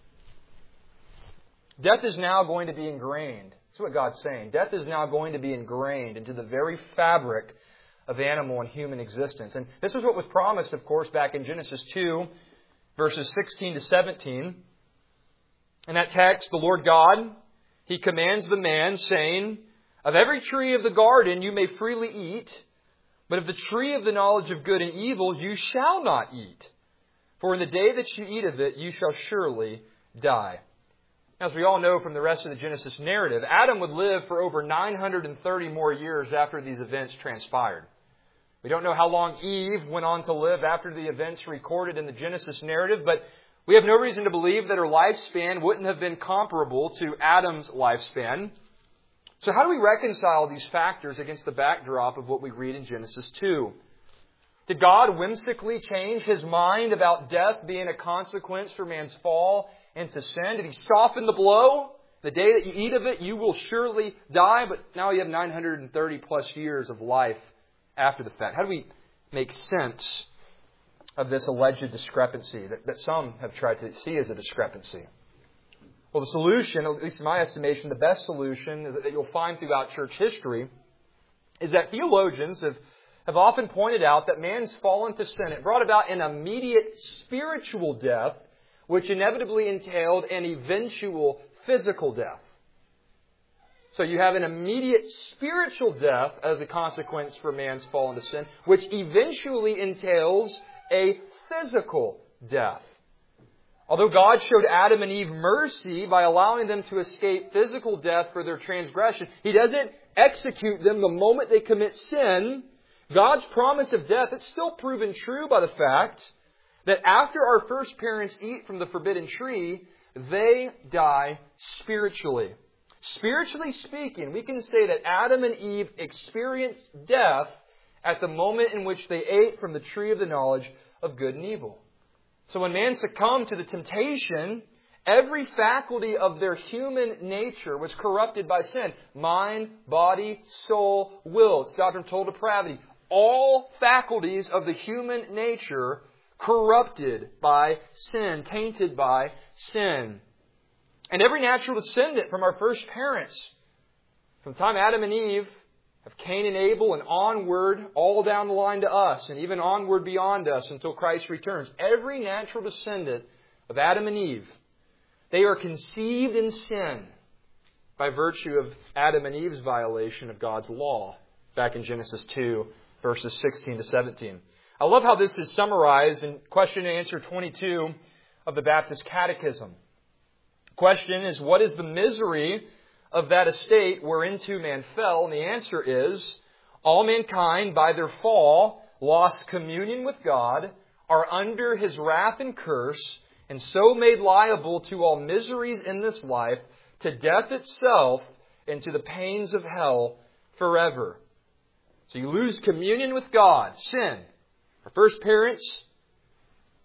Death is now going to be ingrained. That's what God's saying. Death is now going to be ingrained into the very fabric of animal and human existence. And this is what was promised, of course, back in Genesis two, verses sixteen to seventeen. In that text, the Lord God, He commands the man, saying, "Of every tree of the garden you may freely eat, but of the tree of the knowledge of good and evil you shall not eat. For in the day that you eat of it, you shall surely die." As we all know from the rest of the Genesis narrative, Adam would live for over nine hundred thirty more years after these events transpired. We don't know how long Eve went on to live after the events recorded in the Genesis narrative, but we have no reason to believe that her lifespan wouldn't have been comparable to Adam's lifespan. So how do we reconcile these factors against the backdrop of what we read in Genesis two? Did God whimsically change His mind about death being a consequence for man's fall into sin? Did He soften the blow? The day that you eat of it, you will surely die, but now you have nine hundred thirty plus years of life after the fact. How do we make sense of this alleged discrepancy that, that some have tried to see as a discrepancy? Well, the solution, at least in my estimation, the best solution that you'll find throughout church history is that theologians have, have often pointed out that man's fall into sin, it brought about an immediate spiritual death, which inevitably entailed an eventual physical death. So you have an immediate spiritual death as a consequence for man's fall into sin, which eventually entails a physical death. Although God showed Adam and Eve mercy by allowing them to escape physical death for their transgression, He doesn't execute them the moment they commit sin. God's promise of death, it's still proven true by the fact that after our first parents eat from the forbidden tree, they die spiritually. Spiritually speaking, we can say that Adam and Eve experienced death at the moment in which they ate from the tree of the knowledge of good and evil. So when man succumbed to the temptation, every faculty of their human nature was corrupted by sin. Mind, body, soul, will. It's doctrine of total depravity. All faculties of the human nature corrupted by sin, tainted by sin. And every natural descendant from our first parents, from the time Adam and Eve, of Cain and Abel and onward, all down the line to us, and even onward beyond us until Christ returns. Every natural descendant of Adam and Eve, they are conceived in sin by virtue of Adam and Eve's violation of God's law, back in Genesis two, verses sixteen to seventeen. I love how this is summarized in question and answer twenty-two of the Baptist Catechism. The question is, what is the misery of that estate whereinto man fell? And the answer is, all mankind by their fall lost communion with God, are under His wrath and curse, and so made liable to all miseries in this life, to death itself, and to the pains of hell forever. So you lose communion with God, sin. Our first parents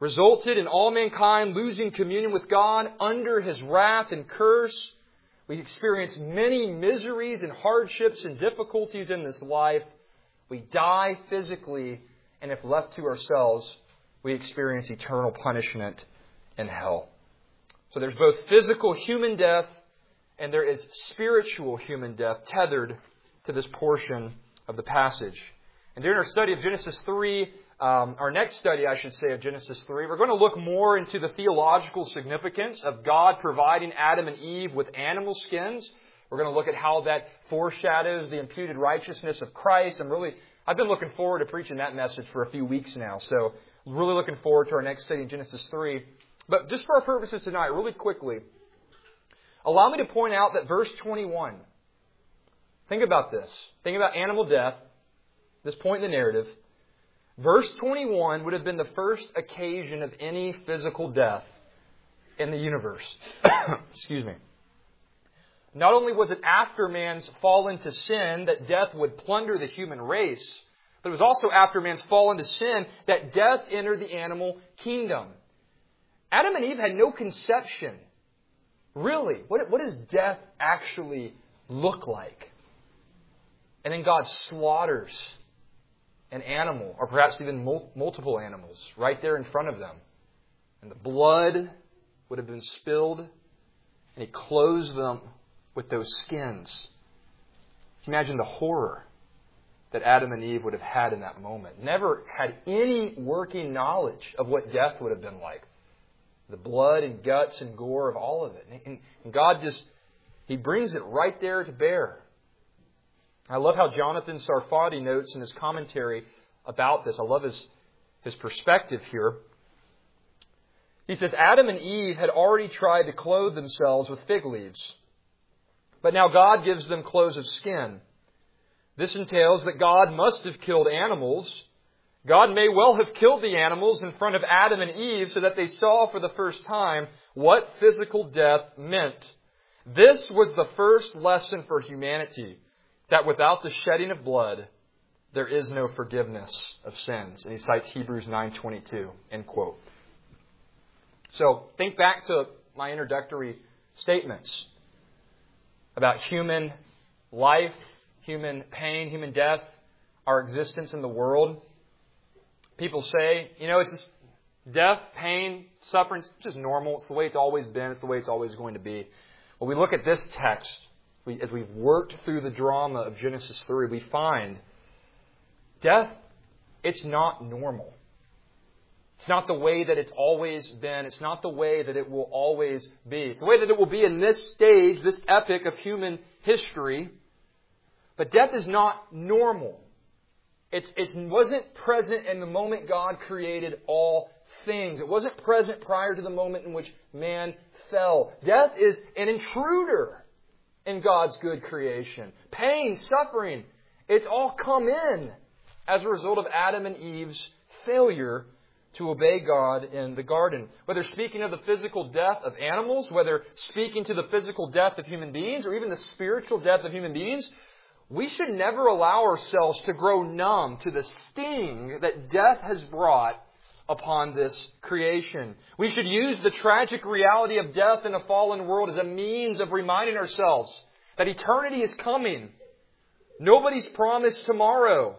resulted in all mankind losing communion with God under His wrath and curse. We experience many miseries and hardships and difficulties in this life. We die physically, and if left to ourselves, we experience eternal punishment in hell. So there's both physical human death and there is spiritual human death tethered to this portion of the passage. And during our study of Genesis three, um, our next study, I should say, of Genesis three, we're going to look more into the theological significance of God providing Adam and Eve with animal skins. We're going to look at how that foreshadows the imputed righteousness of Christ. I'm really, I've been looking forward to preaching that message for a few weeks now. So really looking forward to our next study in Genesis three. But just for our purposes tonight, really quickly, allow me to point out that verse twenty-one, think about this. Think about animal death, this point in the narrative. Verse twenty-one would have been the first occasion of any physical death in the universe. Excuse me. Not only was it after man's fall into sin that death would plunder the human race, but it was also after man's fall into sin that death entered the animal kingdom. Adam and Eve had no conception. Really, what, what does death actually look like? And then God slaughters an animal, or perhaps even mul- multiple animals, right there in front of them. And the blood would have been spilled, and He clothes them with those skins. Can you imagine the horror that Adam and Eve would have had in that moment? Never had any working knowledge of what death would have been like. The blood and guts and gore of all of it. And, and God just, He brings it right there to bear. I love how Jonathan Sarfati notes in his commentary about this. I love his, his perspective here. He says, Adam and Eve had already tried to clothe themselves with fig leaves, but now God gives them clothes of skin. This entails that God must have killed animals. God may well have killed the animals in front of Adam and Eve so that they saw for the first time what physical death meant. This was the first lesson for humanity, that without the shedding of blood, there is no forgiveness of sins. And he cites Hebrews nine twenty-two, end quote. So think back to my introductory statements about human life, human pain, human death, our existence in the world. People say, you know, it's just death, pain, suffering, it's just normal. It's the way it's always been. It's the way it's always going to be. When we look at this text, we, as we've worked through the drama of Genesis three, we find death, it's not normal. It's not the way that it's always been. It's not the way that it will always be. It's the way that it will be in this stage, this epic of human history. But death is not normal. It's, it wasn't present in the moment God created all things. It wasn't present prior to the moment in which man fell. Death is an intruder in God's good creation. Pain, suffering, it's all come in as a result of Adam and Eve's failure to obey God in the garden. Whether speaking of the physical death of animals, whether speaking to the physical death of human beings, or even the spiritual death of human beings, we should never allow ourselves to grow numb to the sting that death has brought upon this creation. We should use the tragic reality of death in a fallen world as a means of reminding ourselves that eternity is coming. Nobody's promised tomorrow.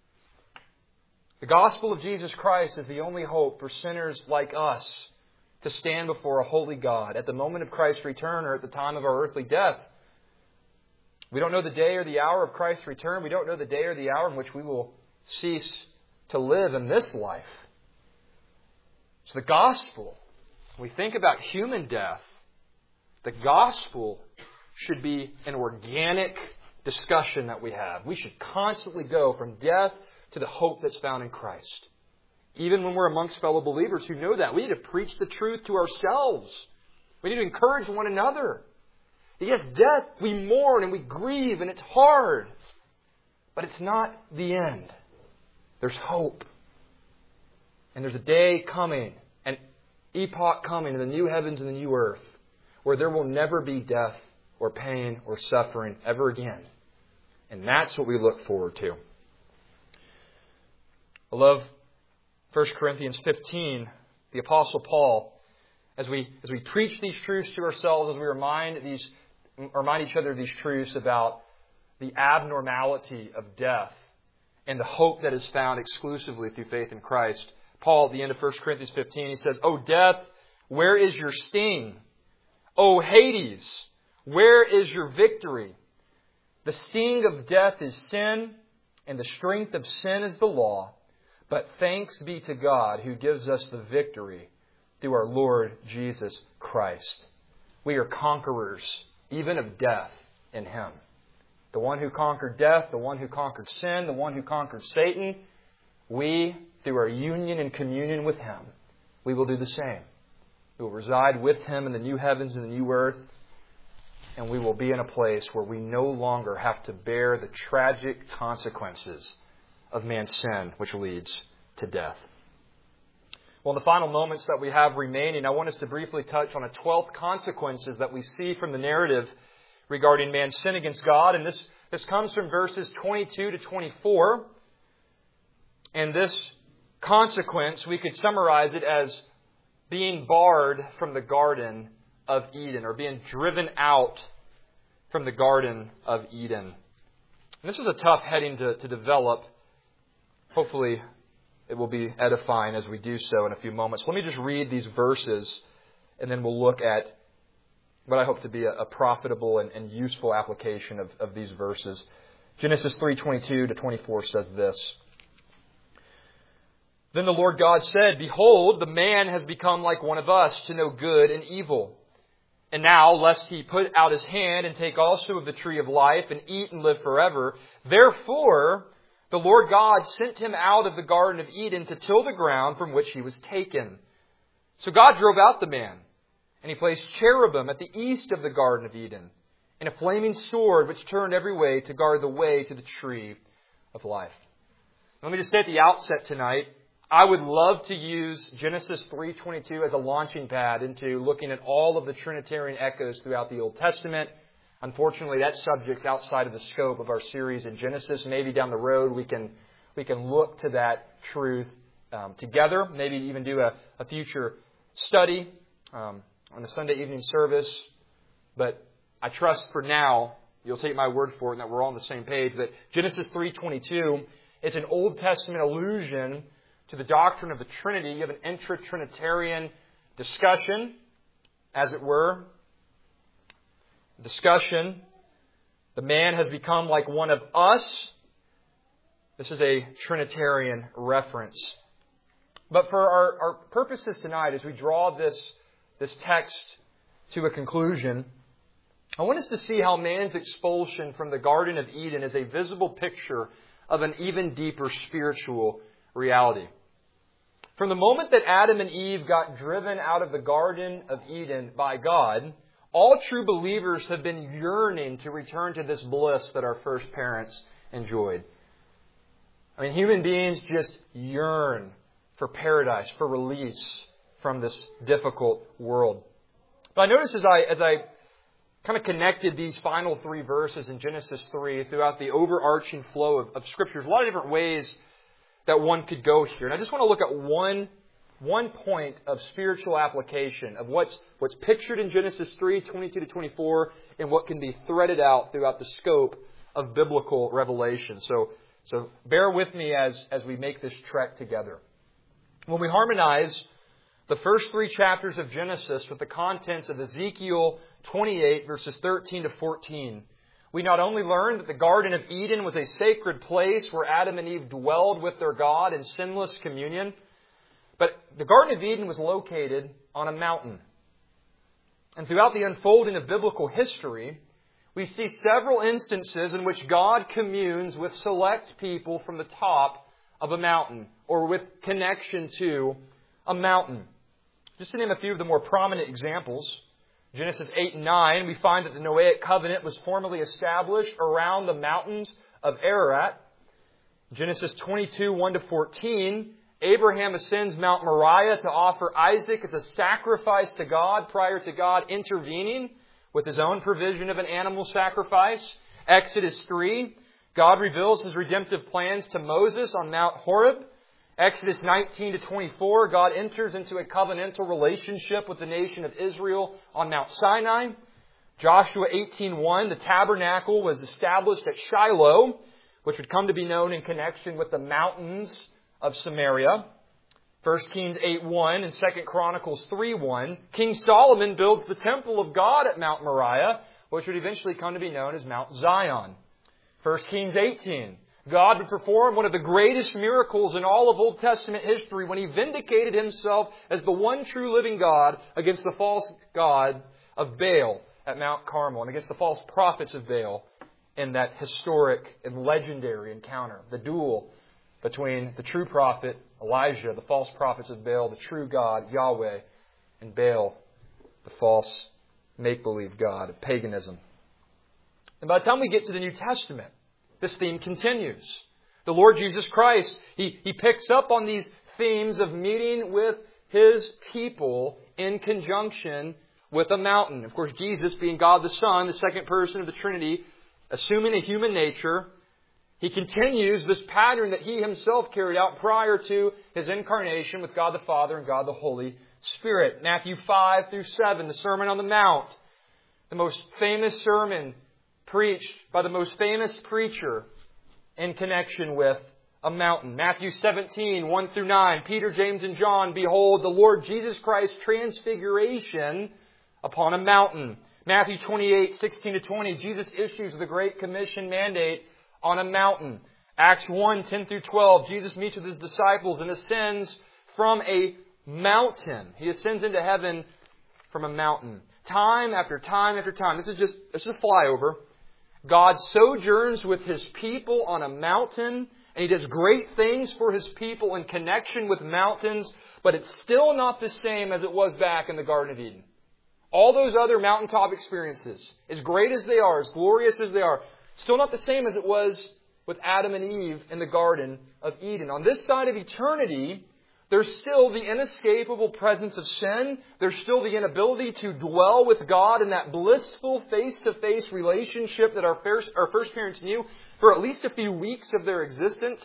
The gospel of Jesus Christ is the only hope for sinners like us to stand before a holy God at the moment of Christ's return or at the time of our earthly death. We don't know the day or the hour of Christ's return. We don't know the day or the hour in which we will cease to live in this life. So the gospel, when we think about human death, the gospel should be an organic discussion that we have. We should constantly go from death to the hope that's found in Christ. Even when we're amongst fellow believers who know that, we need to preach the truth to ourselves. We need to encourage one another. Yes, death, we mourn and we grieve and it's hard. But it's not the end. There's hope. And there's a day coming, an epoch coming in the new heavens and the new earth, where there will never be death or pain or suffering ever again. And that's what we look forward to. I love First Corinthians fifteen, The Apostle Paul, as we as we preach these truths to ourselves, as we remind these remind each other of these truths about the abnormality of death and the hope that is found exclusively through faith in Christ. Paul, at the end of First Corinthians fifteen, he says, "O death, where is your sting? O Hades, where is your victory? The sting of death is sin, and the strength of sin is the law. But thanks be to God who gives us the victory through our Lord Jesus Christ." We are conquerors, even of death, in Him. The one who conquered death, the one who conquered sin, the one who conquered Satan, we, through our union and communion with Him, we will do the same. We will reside with Him in the new heavens and the new earth, and we will be in a place where we no longer have to bear the tragic consequences of man's sin, which leads to death. Well, in the final moments that we have remaining, I want us to briefly touch on a twelfth consequences that we see from the narrative regarding man's sin against God. And this, this comes from verses twenty-two to twenty-four. And this consequence, we could summarize it as being barred from the Garden of Eden, or being driven out from the Garden of Eden. And this is a tough heading to, to develop. Hopefully it will be edifying as we do so in a few moments. Let me just read these verses, and then we'll look at what I hope to be a, a profitable and, and useful application of, of these verses. Genesis three twenty-two to twenty-four says this. "Then the Lord God said, Behold, the man has become like one of us to know good and evil. And now, lest he put out his hand and take also of the tree of life and eat and live forever, therefore the Lord God sent him out of the Garden of Eden to till the ground from which he was taken. So God drove out the man, and He placed cherubim at the east of the Garden of Eden, and a flaming sword which turned every way to guard the way to the tree of life." Let me just say at the outset tonight, I would love to use Genesis three twenty-two as a launching pad into looking at all of the Trinitarian echoes throughout the Old Testament. Unfortunately, that subject's outside of the scope of our series in Genesis. Maybe down the road we can we can look to that truth um, together. Maybe even do a, a future study um, on the Sunday evening service. But I trust for now, you'll take my word for it, and that we're all on the same page, that Genesis three twenty-two is an Old Testament allusion to the doctrine of the Trinity. You have an intra-Trinitarian discussion, as it were. Discussion. The man has become like one of us. This is a Trinitarian reference. But for our, our purposes tonight, as we draw this, this text to a conclusion, I want us to see how man's expulsion from the Garden of Eden is a visible picture of an even deeper spiritual reality. From the moment that Adam and Eve got driven out of the Garden of Eden by God, all true believers have been yearning to return to this bliss that our first parents enjoyed. I mean, human beings just yearn for paradise, for release from this difficult world. But I noticed as I as I kind of connected these final three verses in Genesis three throughout the overarching flow of, of Scriptures, a lot of different ways that one could go here. And I just want to look at one, one point of spiritual application of what's, what's pictured in Genesis three, twenty-two to twenty-four, and what can be threaded out throughout the scope of biblical revelation. So, so bear with me as, as we make this trek together. When we harmonize the first three chapters of Genesis with the contents of Ezekiel twenty-eight, verses thirteen to fourteen, we not only learn that the Garden of Eden was a sacred place where Adam and Eve dwelled with their God in sinless communion, but the Garden of Eden was located on a mountain. And throughout the unfolding of biblical history, we see several instances in which God communes with select people from the top of a mountain, or with connection to a mountain. Just to name a few of the more prominent examples, Genesis eight and nine, we find that the Noahic covenant was formally established around the mountains of Ararat. Genesis twenty-two, one to fourteen, Abraham ascends Mount Moriah to offer Isaac as a sacrifice to God prior to God intervening with His own provision of an animal sacrifice. Exodus three, God reveals His redemptive plans to Moses on Mount Horeb. Exodus nineteen to twenty-four, God enters into a covenantal relationship with the nation of Israel on Mount Sinai. Joshua eighteen one, the tabernacle was established at Shiloh, which would come to be known in connection with the mountains of Samaria. First Kings eight one and Second Chronicles three one. King Solomon builds the temple of God at Mount Moriah, which would eventually come to be known as Mount Zion. First Kings eighteen. God would perform one of the greatest miracles in all of Old Testament history when He vindicated Himself as the one true living God against the false god of Baal at Mount Carmel and against the false prophets of Baal in that historic and legendary encounter, the duel between the true prophet Elijah, the false prophets of Baal, the true God Yahweh, and Baal, the false make-believe god of paganism. And by the time we get to the New Testament, this theme continues. The Lord Jesus Christ, He, he picks up on these themes of meeting with His people in conjunction with a mountain. Of course, Jesus, being God the Son, the second person of the Trinity, assuming a human nature, He continues this pattern that He Himself carried out prior to His incarnation with God the Father and God the Holy Spirit. Matthew five through seven, the Sermon on the Mount, the most famous sermon preached by the most famous preacher in connection with a mountain. Matthew seventeen, one through nine, Peter, James, and John behold the Lord Jesus Christ's transfiguration upon a mountain. Matthew twenty-eight, sixteen to twenty, Jesus issues the Great Commission mandate on a mountain. Acts one, ten through twelve, Jesus meets with His disciples and ascends from a mountain. He ascends into heaven from a mountain. Time after time after time. This is just this is a flyover. God sojourns with His people on a mountain, and He does great things for His people in connection with mountains, but it's still not the same as it was back in the Garden of Eden. All those other mountaintop experiences, as great as they are, as glorious as they are, still not the same as it was with Adam and Eve in the Garden of Eden. On this side of eternity, there's still the inescapable presence of sin. There's still the inability to dwell with God in that blissful face-to-face relationship that our first, our first parents knew for at least a few weeks of their existence.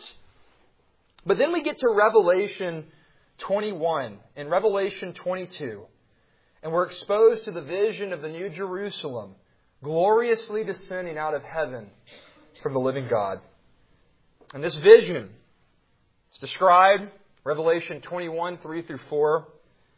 But then we get to Revelation twenty-one and Revelation twenty-two. And we're exposed to the vision of the New Jerusalem, gloriously descending out of heaven from the living God. And this vision is described, Revelation twenty-one, three through four.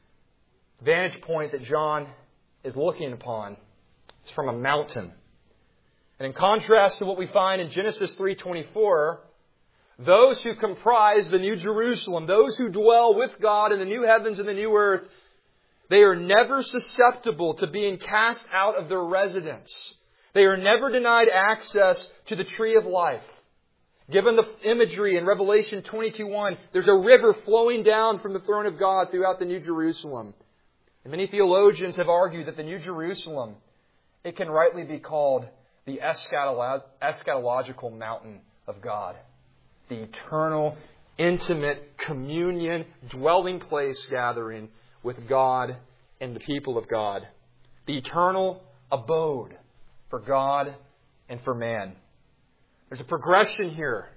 The vantage point that John is looking upon is from a mountain. And in contrast to what we find in Genesis three twenty-four, those who comprise the New Jerusalem, those who dwell with God in the new heavens and the new earth, they are never susceptible to being cast out of their residence. They are never denied access to the tree of life. Given the imagery in Revelation twenty-two one, there's a river flowing down from the throne of God throughout the New Jerusalem. And many theologians have argued that the New Jerusalem, it can rightly be called the eschatolo- eschatological mountain of God. The eternal, intimate communion, dwelling place gathering with God and the people of God. The eternal abode for God and for man. There's a progression here.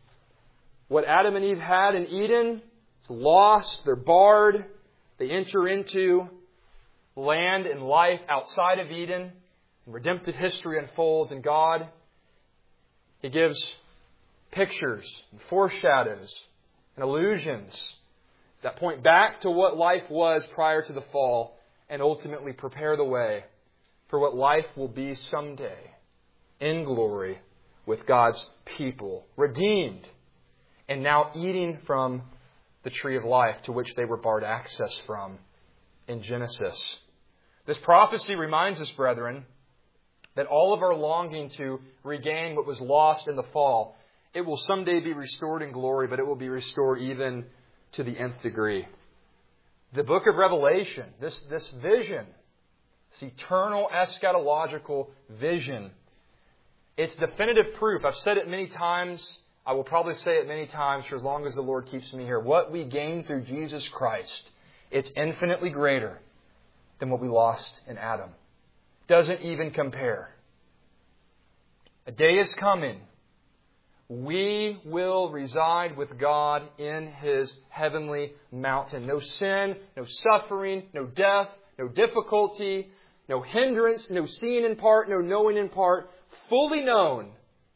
What Adam and Eve had in Eden is lost. They're barred. They enter into land and life outside of Eden. And redemptive history unfolds. And God, He gives pictures and foreshadows and illusions that point back to what life was prior to the fall and ultimately prepare the way for what life will be someday in glory with God's people, redeemed, and now eating from the tree of life to which they were barred access from in Genesis. This prophecy reminds us, brethren, that all of our longing to regain what was lost in the fall, it will someday be restored in glory, but it will be restored even to the nth degree. The book of Revelation, this, this vision, this eternal eschatological vision, it's definitive proof. I've said it many times. I will probably say it many times for as long as the Lord keeps me here. What we gain through Jesus Christ, it's infinitely greater than what we lost in Adam. Doesn't even compare. A day is coming we will reside with God in His heavenly mountain. No sin, no suffering, no death, no difficulty, no hindrance, no seeing in part, no knowing in part, fully known,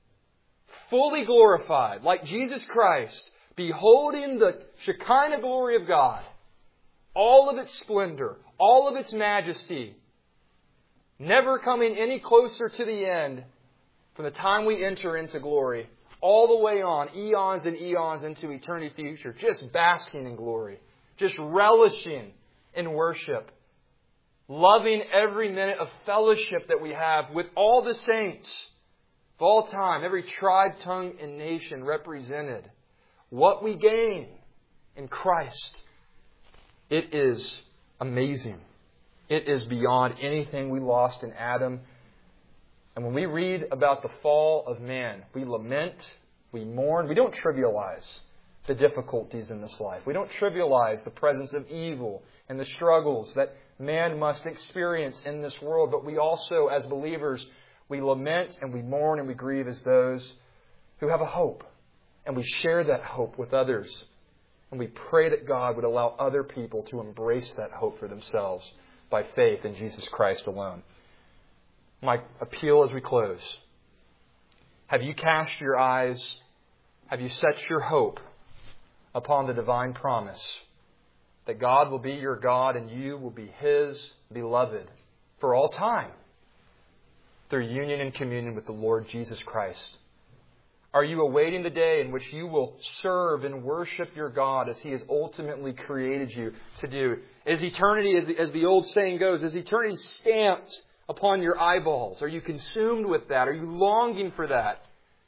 fully glorified, like Jesus Christ, beholding the Shekinah glory of God, all of its splendor, all of its majesty, never coming any closer to the end from the time we enter into glory, all the way on, eons and eons into eternity future, just basking in glory, just relishing in worship, loving every minute of fellowship that we have with all the saints of all time, every tribe, tongue, and nation represented. What we gain in Christ, it is amazing. It is beyond anything we lost in Adam. And when we read about the fall of man, we lament, we mourn. We don't trivialize the difficulties in this life. We don't trivialize the presence of evil and the struggles that man must experience in this world. But we also, as believers, we lament and we mourn and we grieve as those who have a hope. And we share that hope with others. And we pray that God would allow other people to embrace that hope for themselves by faith in Jesus Christ alone. My appeal as we close. Have you cast your eyes, have you set your hope upon the divine promise that God will be your God and you will be His beloved for all time through union and communion with the Lord Jesus Christ? Are you awaiting the day in which you will serve and worship your God as He has ultimately created you to do? Is eternity, as the, as the old saying goes, is eternity stamped upon your eyeballs? Are you consumed with that? Are you longing for that?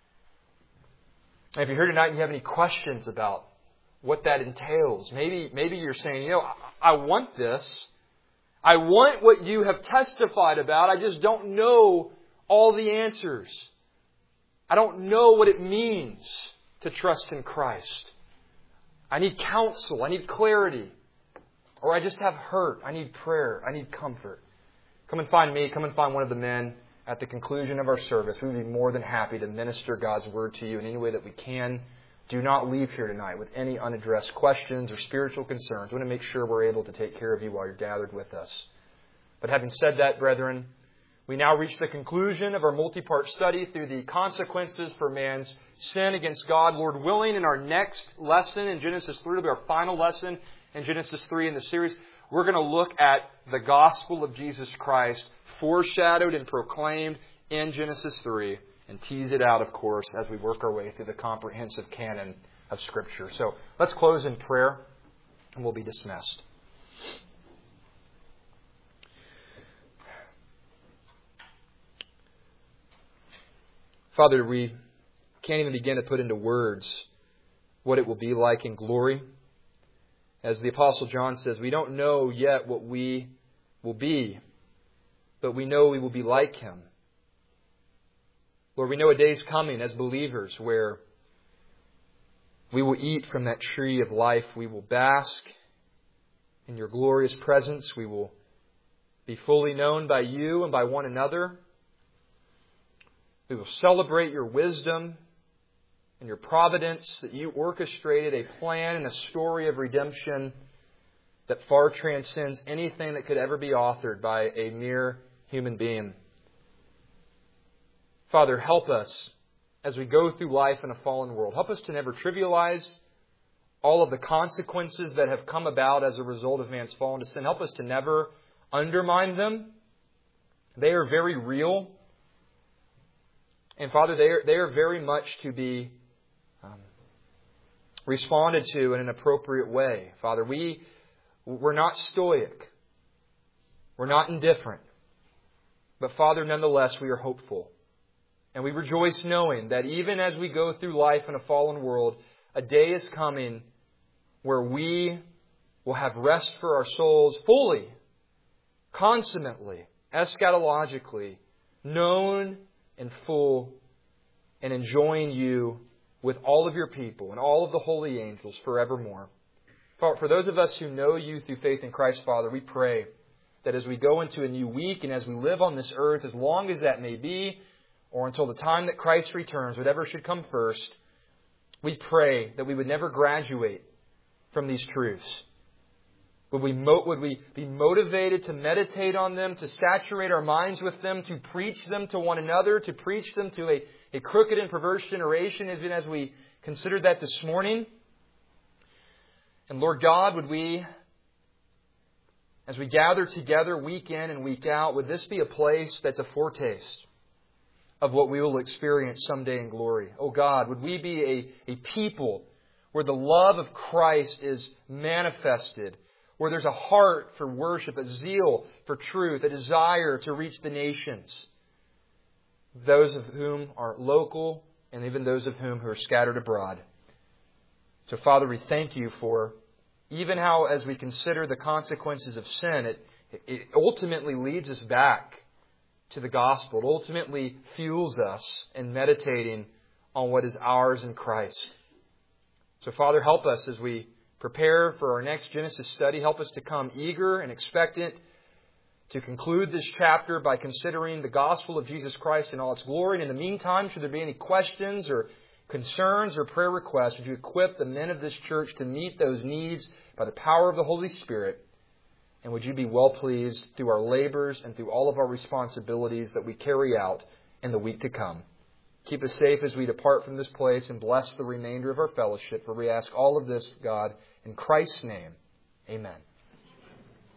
And if you're here tonight and you have any questions about what that entails, maybe, maybe you're saying, you know, I, I want this. I want what you have testified about. I just don't know all the answers. I don't know what it means to trust in Christ. I need counsel. I need clarity. Or I just have hurt. I need prayer. I need comfort. Come and find me. Come and find one of the men at the conclusion of our service. We would be more than happy to minister God's Word to you in any way that we can. Do not leave here tonight with any unaddressed questions or spiritual concerns. We want to make sure we're able to take care of you while you're gathered with us. But having said that, brethren, we now reach the conclusion of our multi-part study through the consequences for man's sin against God. Lord willing, in our next lesson in Genesis three, will be our final lesson in Genesis three in the series, we're going to look at the gospel of Jesus Christ, foreshadowed and proclaimed in Genesis three, and tease it out, of course, as we work our way through the comprehensive canon of Scripture. So let's close in prayer, and we'll be dismissed. Father, we can't even begin to put into words what it will be like in glory. As the Apostle John says, we don't know yet what we will be, but we know we will be like Him. Lord, we know a day is coming as believers where we will eat from that tree of life. We will bask in Your glorious presence. We will be fully known by You and by one another. We will celebrate Your wisdom and Your providence, that You orchestrated a plan and a story of redemption that far transcends anything that could ever be authored by a mere human being. Father, help us as we go through life in a fallen world. Help us to never trivialize all of the consequences that have come about as a result of man's fall into sin. Help us to never undermine them. They are very real. And Father, they are, they are very much to be um, responded to in an appropriate way. Father, we, we're not stoic. We're not indifferent. But Father, nonetheless, we are hopeful. And we rejoice knowing that even as we go through life in a fallen world, a day is coming where we will have rest for our souls fully, consummately, eschatologically, known in full, and enjoying You with all of Your people and all of the holy angels forevermore. For, for those of us who know You through faith in Christ, Father, we pray that as we go into a new week and as we live on this earth, as long as that may be, or until the time that Christ returns, whatever should come first, we pray that we would never graduate from these truths. Would we, mo- would we be motivated to meditate on them, to saturate our minds with them, to preach them to one another, to preach them to a, a crooked and perverse generation, even as we considered that this morning? And Lord God, would we, as we gather together week in and week out, would this be a place that's a foretaste of what we will experience someday in glory? Oh God, would we be a, a people where the love of Christ is manifested, where there's a heart for worship, a zeal for truth, a desire to reach the nations, those of whom are local and even those of whom who are scattered abroad. So Father, we thank You for even how, as we consider the consequences of sin, it, it ultimately leads us back to the gospel. It ultimately fuels us in meditating on what is ours in Christ. So Father, help us as we prepare for our next Genesis study. Help us to come eager and expectant to conclude this chapter by considering the gospel of Jesus Christ in all its glory. And in the meantime, should there be any questions or concerns or prayer requests, would You equip the men of this church to meet those needs by the power of the Holy Spirit? And would You be well pleased through our labors and through all of our responsibilities that we carry out in the week to come. Keep us safe as we depart from this place and bless the remainder of our fellowship. For we ask all of this, God, in Christ's name. Amen.